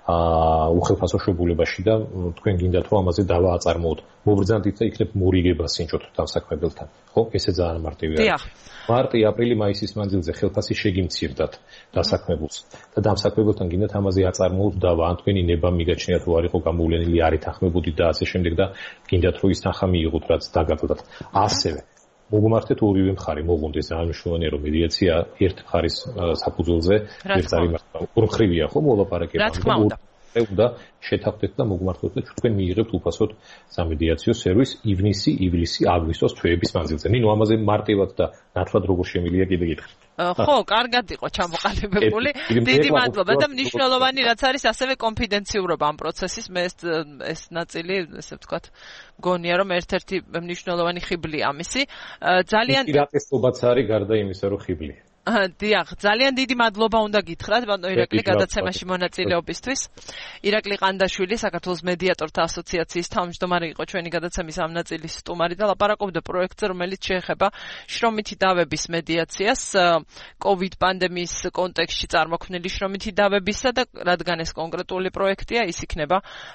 უხელფასო შობულებაში და თქვენ გინდათ, რომ ამაზე დავა აწარმოოთ. მობრძანდით და იქნებ მორიგება სინჭოთ დამსაქმებელთან. ხო? ესე ძალიან მარტივია. მარტი-აპრილი მაისის მანძილზე ხელფასი შეგიმცირდათ დასაქმებულს და დამსაქმებელთან გინდათ ამაზე აწარმოოთ დავა, ან თქვენი ნება მიგაჩნიათ, რომ არ იყო გამოვლენილი, არ ეთანხმებოდით და ასე შემდეგ და გინდათ, რომ ის თანხა მიიღოთ, რაც დაგადოთ. ასევე მოგმართეთ ორივე მხარე, მოგვონდეს ძალიან მნიშვნელოვანია, რომ მედიაცია ერთ მხარის საფუძველზე ერთ არის ოთხრივია, ხო, მოლაპარაკება. რა თქმა უნდა. უნდა შეთანხმდეთ და მოგმართოთ და თქვენ მიიღებთ უფასოდ სამედიაციო სერვისს ივნისი, ივლისი, აგვისტოს თვეების მანძილზე. ნინო, ამაზე მარტივად და ნათლად როგორ შემილია კიდე გითხრით. ხო, კარგად იყო ჩამოყალიბებული. დიდი მადლობა და მნიშვნელოვანი რაც არის ასევე კონფიდენციურობა ამ პროცესის. მე ეს ეს ნაწილი, ესე ვთქვათ, მგონია რომ ერთ-ერთი მნიშვნელოვანი ხიბლია ამისი. ძალიან პირატესობაც არის გარდა იმისა, რომ ხიბლია. დიახ, ძალიან დიდი მადლობა უნდა გითხრათ ბატონო ირაკლი გადაცემაში მონაწილეობისთვის. ირაკლი ყანდაშვილი, საქართველოს მედიატორთა ასოციაციის თავმჯდომარე იყო ჩვენი გადაცემის ამ ნაწილის სტუმარი და ლაპარაკობდა პროექტზე, რომელიც შეეხება შრომითი დავების მედიაციას, კოვიდ პანდემიის კონტექსტში წარმოქმნილი შრომითი დავებისა და რადგან ეს კონკრეტული პროექტია, ის იქნება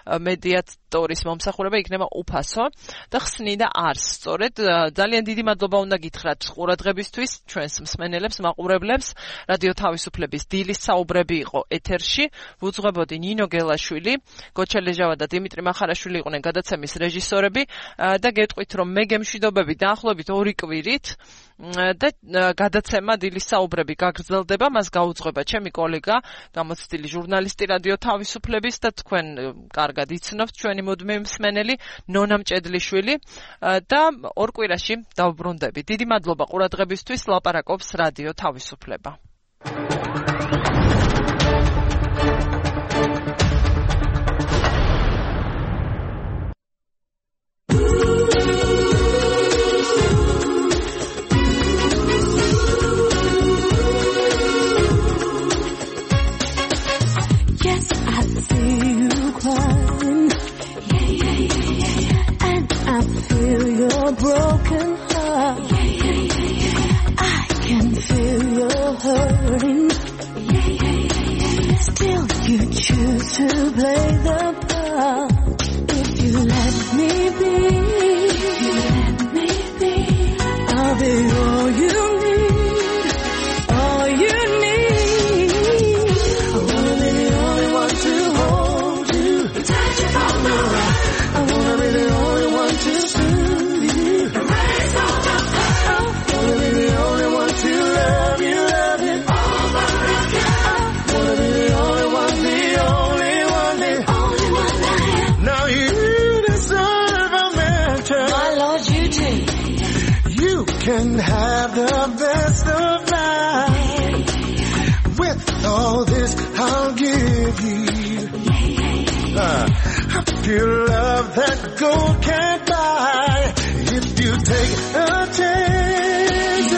მედიატორის მომსახურება იქნება უფასო და ხსნიდა არს. სწორედ ძალიან დიდი მადლობა უნდა გითხრათ ყურადღებისთვის ჩვენს მსმენელებს, მაყურებლებს. რადიო თავისუფლების დილის საუბრები იყო ეთერში. ვუძღვებოდი ნინო გელაშვილი, გოჩა ლეჟავა და დიმიტრი მახარაშვილი იყვნენ გადაცემის რეჟისორები და გეტყვით, რომ მე გემშვიდობები დაახლოებით ორი კვირით და გადაცემა დილის საუბრები გაგრძელდება, მას გაუძღვება ჩემი კოლეგა, გამოცდილი ჟურნალისტი რადიო თავისუფლების და თქვენ კარგად იცნობთ ჩვენი მუდმივი მსმენელი ნონა მჭედლიშვილი და ორ კვირაში დავბრუნდები. დიდი მადლობა ყურადღებისთვის, ლაპარაკობს რადიო თავისუფლება. Broken heart. Yeah, yeah, yeah, yeah. I can feel your hurting. Yeah, yeah, yeah, yeah. Still, you choose to play the part. If you let me be, if you let me be, I'll be all you need, all you need. I wanna be the only one to hold you, touch you from the right. I wanna be the only one to soothe. Can have the best of life. With all this I'll give you. uh, I feel love that gold can't buy. If you take a chance,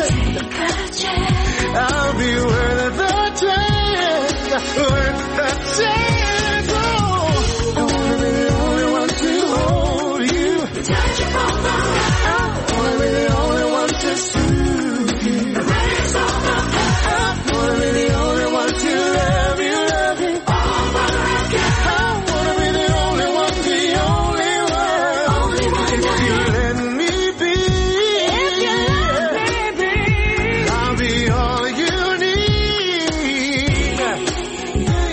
I'll be worth the chance, worth the chance. Oh, I wanna be the only one to hold you, touch you from the right. I wanna be the only to soothe you. Erase all the past. I wanna be the only one to love you, love you all but again. I wanna be the only one, the only one, only one. If you let me be, if you let me be, I'll be all you need.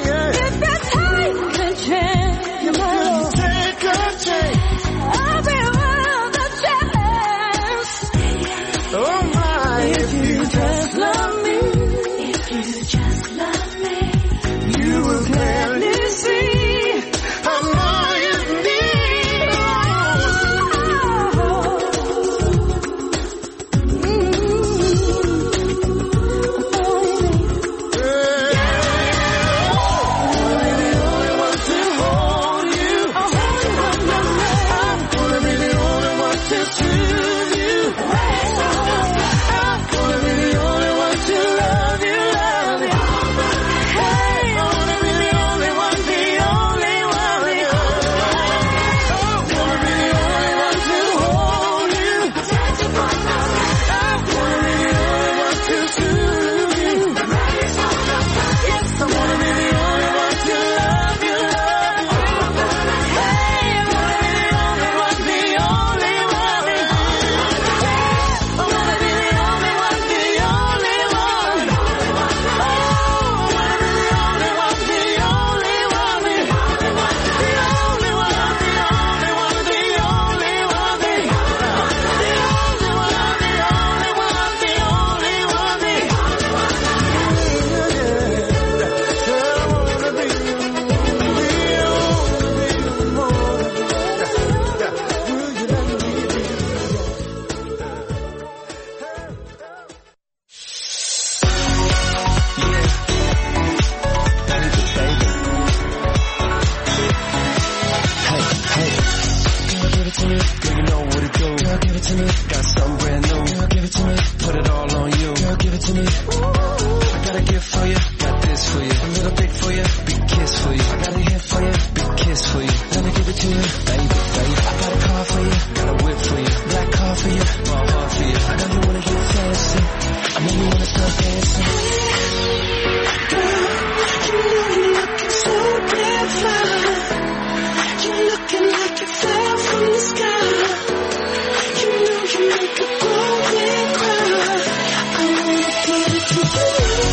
to you, baby, baby. I got a car for you, got a whip for you, black car for you, my heart for you. I know you wanna get fancy, I know you wanna start dancing. Girl, you know you're looking so damn fine. You're looking like you fell from the sky. You know you make a grown man cry. I wanna give it to you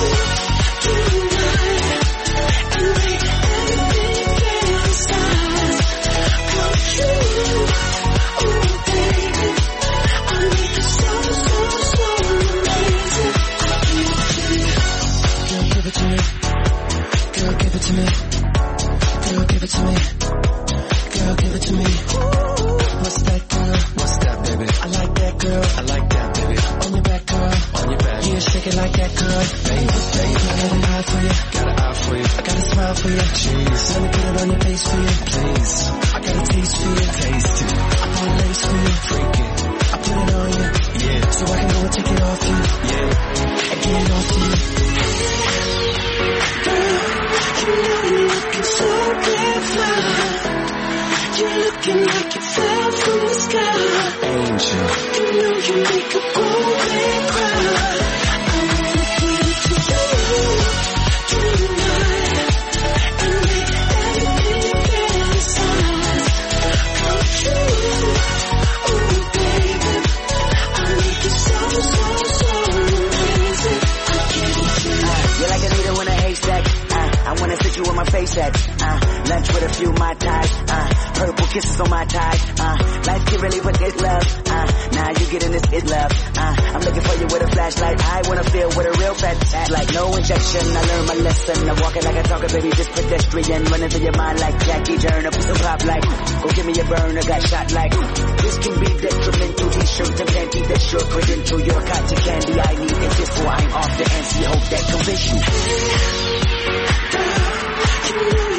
tonight and make everything fantasize. Come true, oh baby, I make it so, so, so amazing. I give it to you. Girl, give it to me. Girl, give it to me. Girl, give it to me. Girl, give it to me. What's that, girl? What's that, baby? I like that, girl. I like that, baby. On your back, girl. On your back. Yeah, shake it like that, girl. Baby, baby. I got an eye for you. Got an eye for you. I got a smile for you. Jeez. Let me put it on your face for you. Please. I got a taste for you. Taste it. I bought a lace for you. Freak it. I put it on you. Yeah. So I can go and take it off you. Yeah. And get it off you. Girl, you know you're looking so damn fine. You're looking like you fell from the sky. Angel. You know you make a grown man cry. I wanna give it to you tonight and make everything fantasize. Come true, oh baby, I make it so, so, so amazing. I give it to you. Uh, you're like a needle in a haystack. Uh, I wanna sit you where my face at. Uh, lunch with a few my ties. Uh, purple kisses on my thighs. Uh, life can really put this love. Uh, now you getting this is love. Uh, I'm looking for you with a flashlight. I wanna feel what a real fat act like. No injection. I learned my lesson. I'm walking like a talker, baby, just pedestrian. Running through your mind like Jackie Turner. Put some pop like, go give me a burner. Got shot like, this can be detrimental. These shirts and panties that sure credential. You're cotton candy. I need it just so I'm off the N C. Hope that convince you. Girl, you know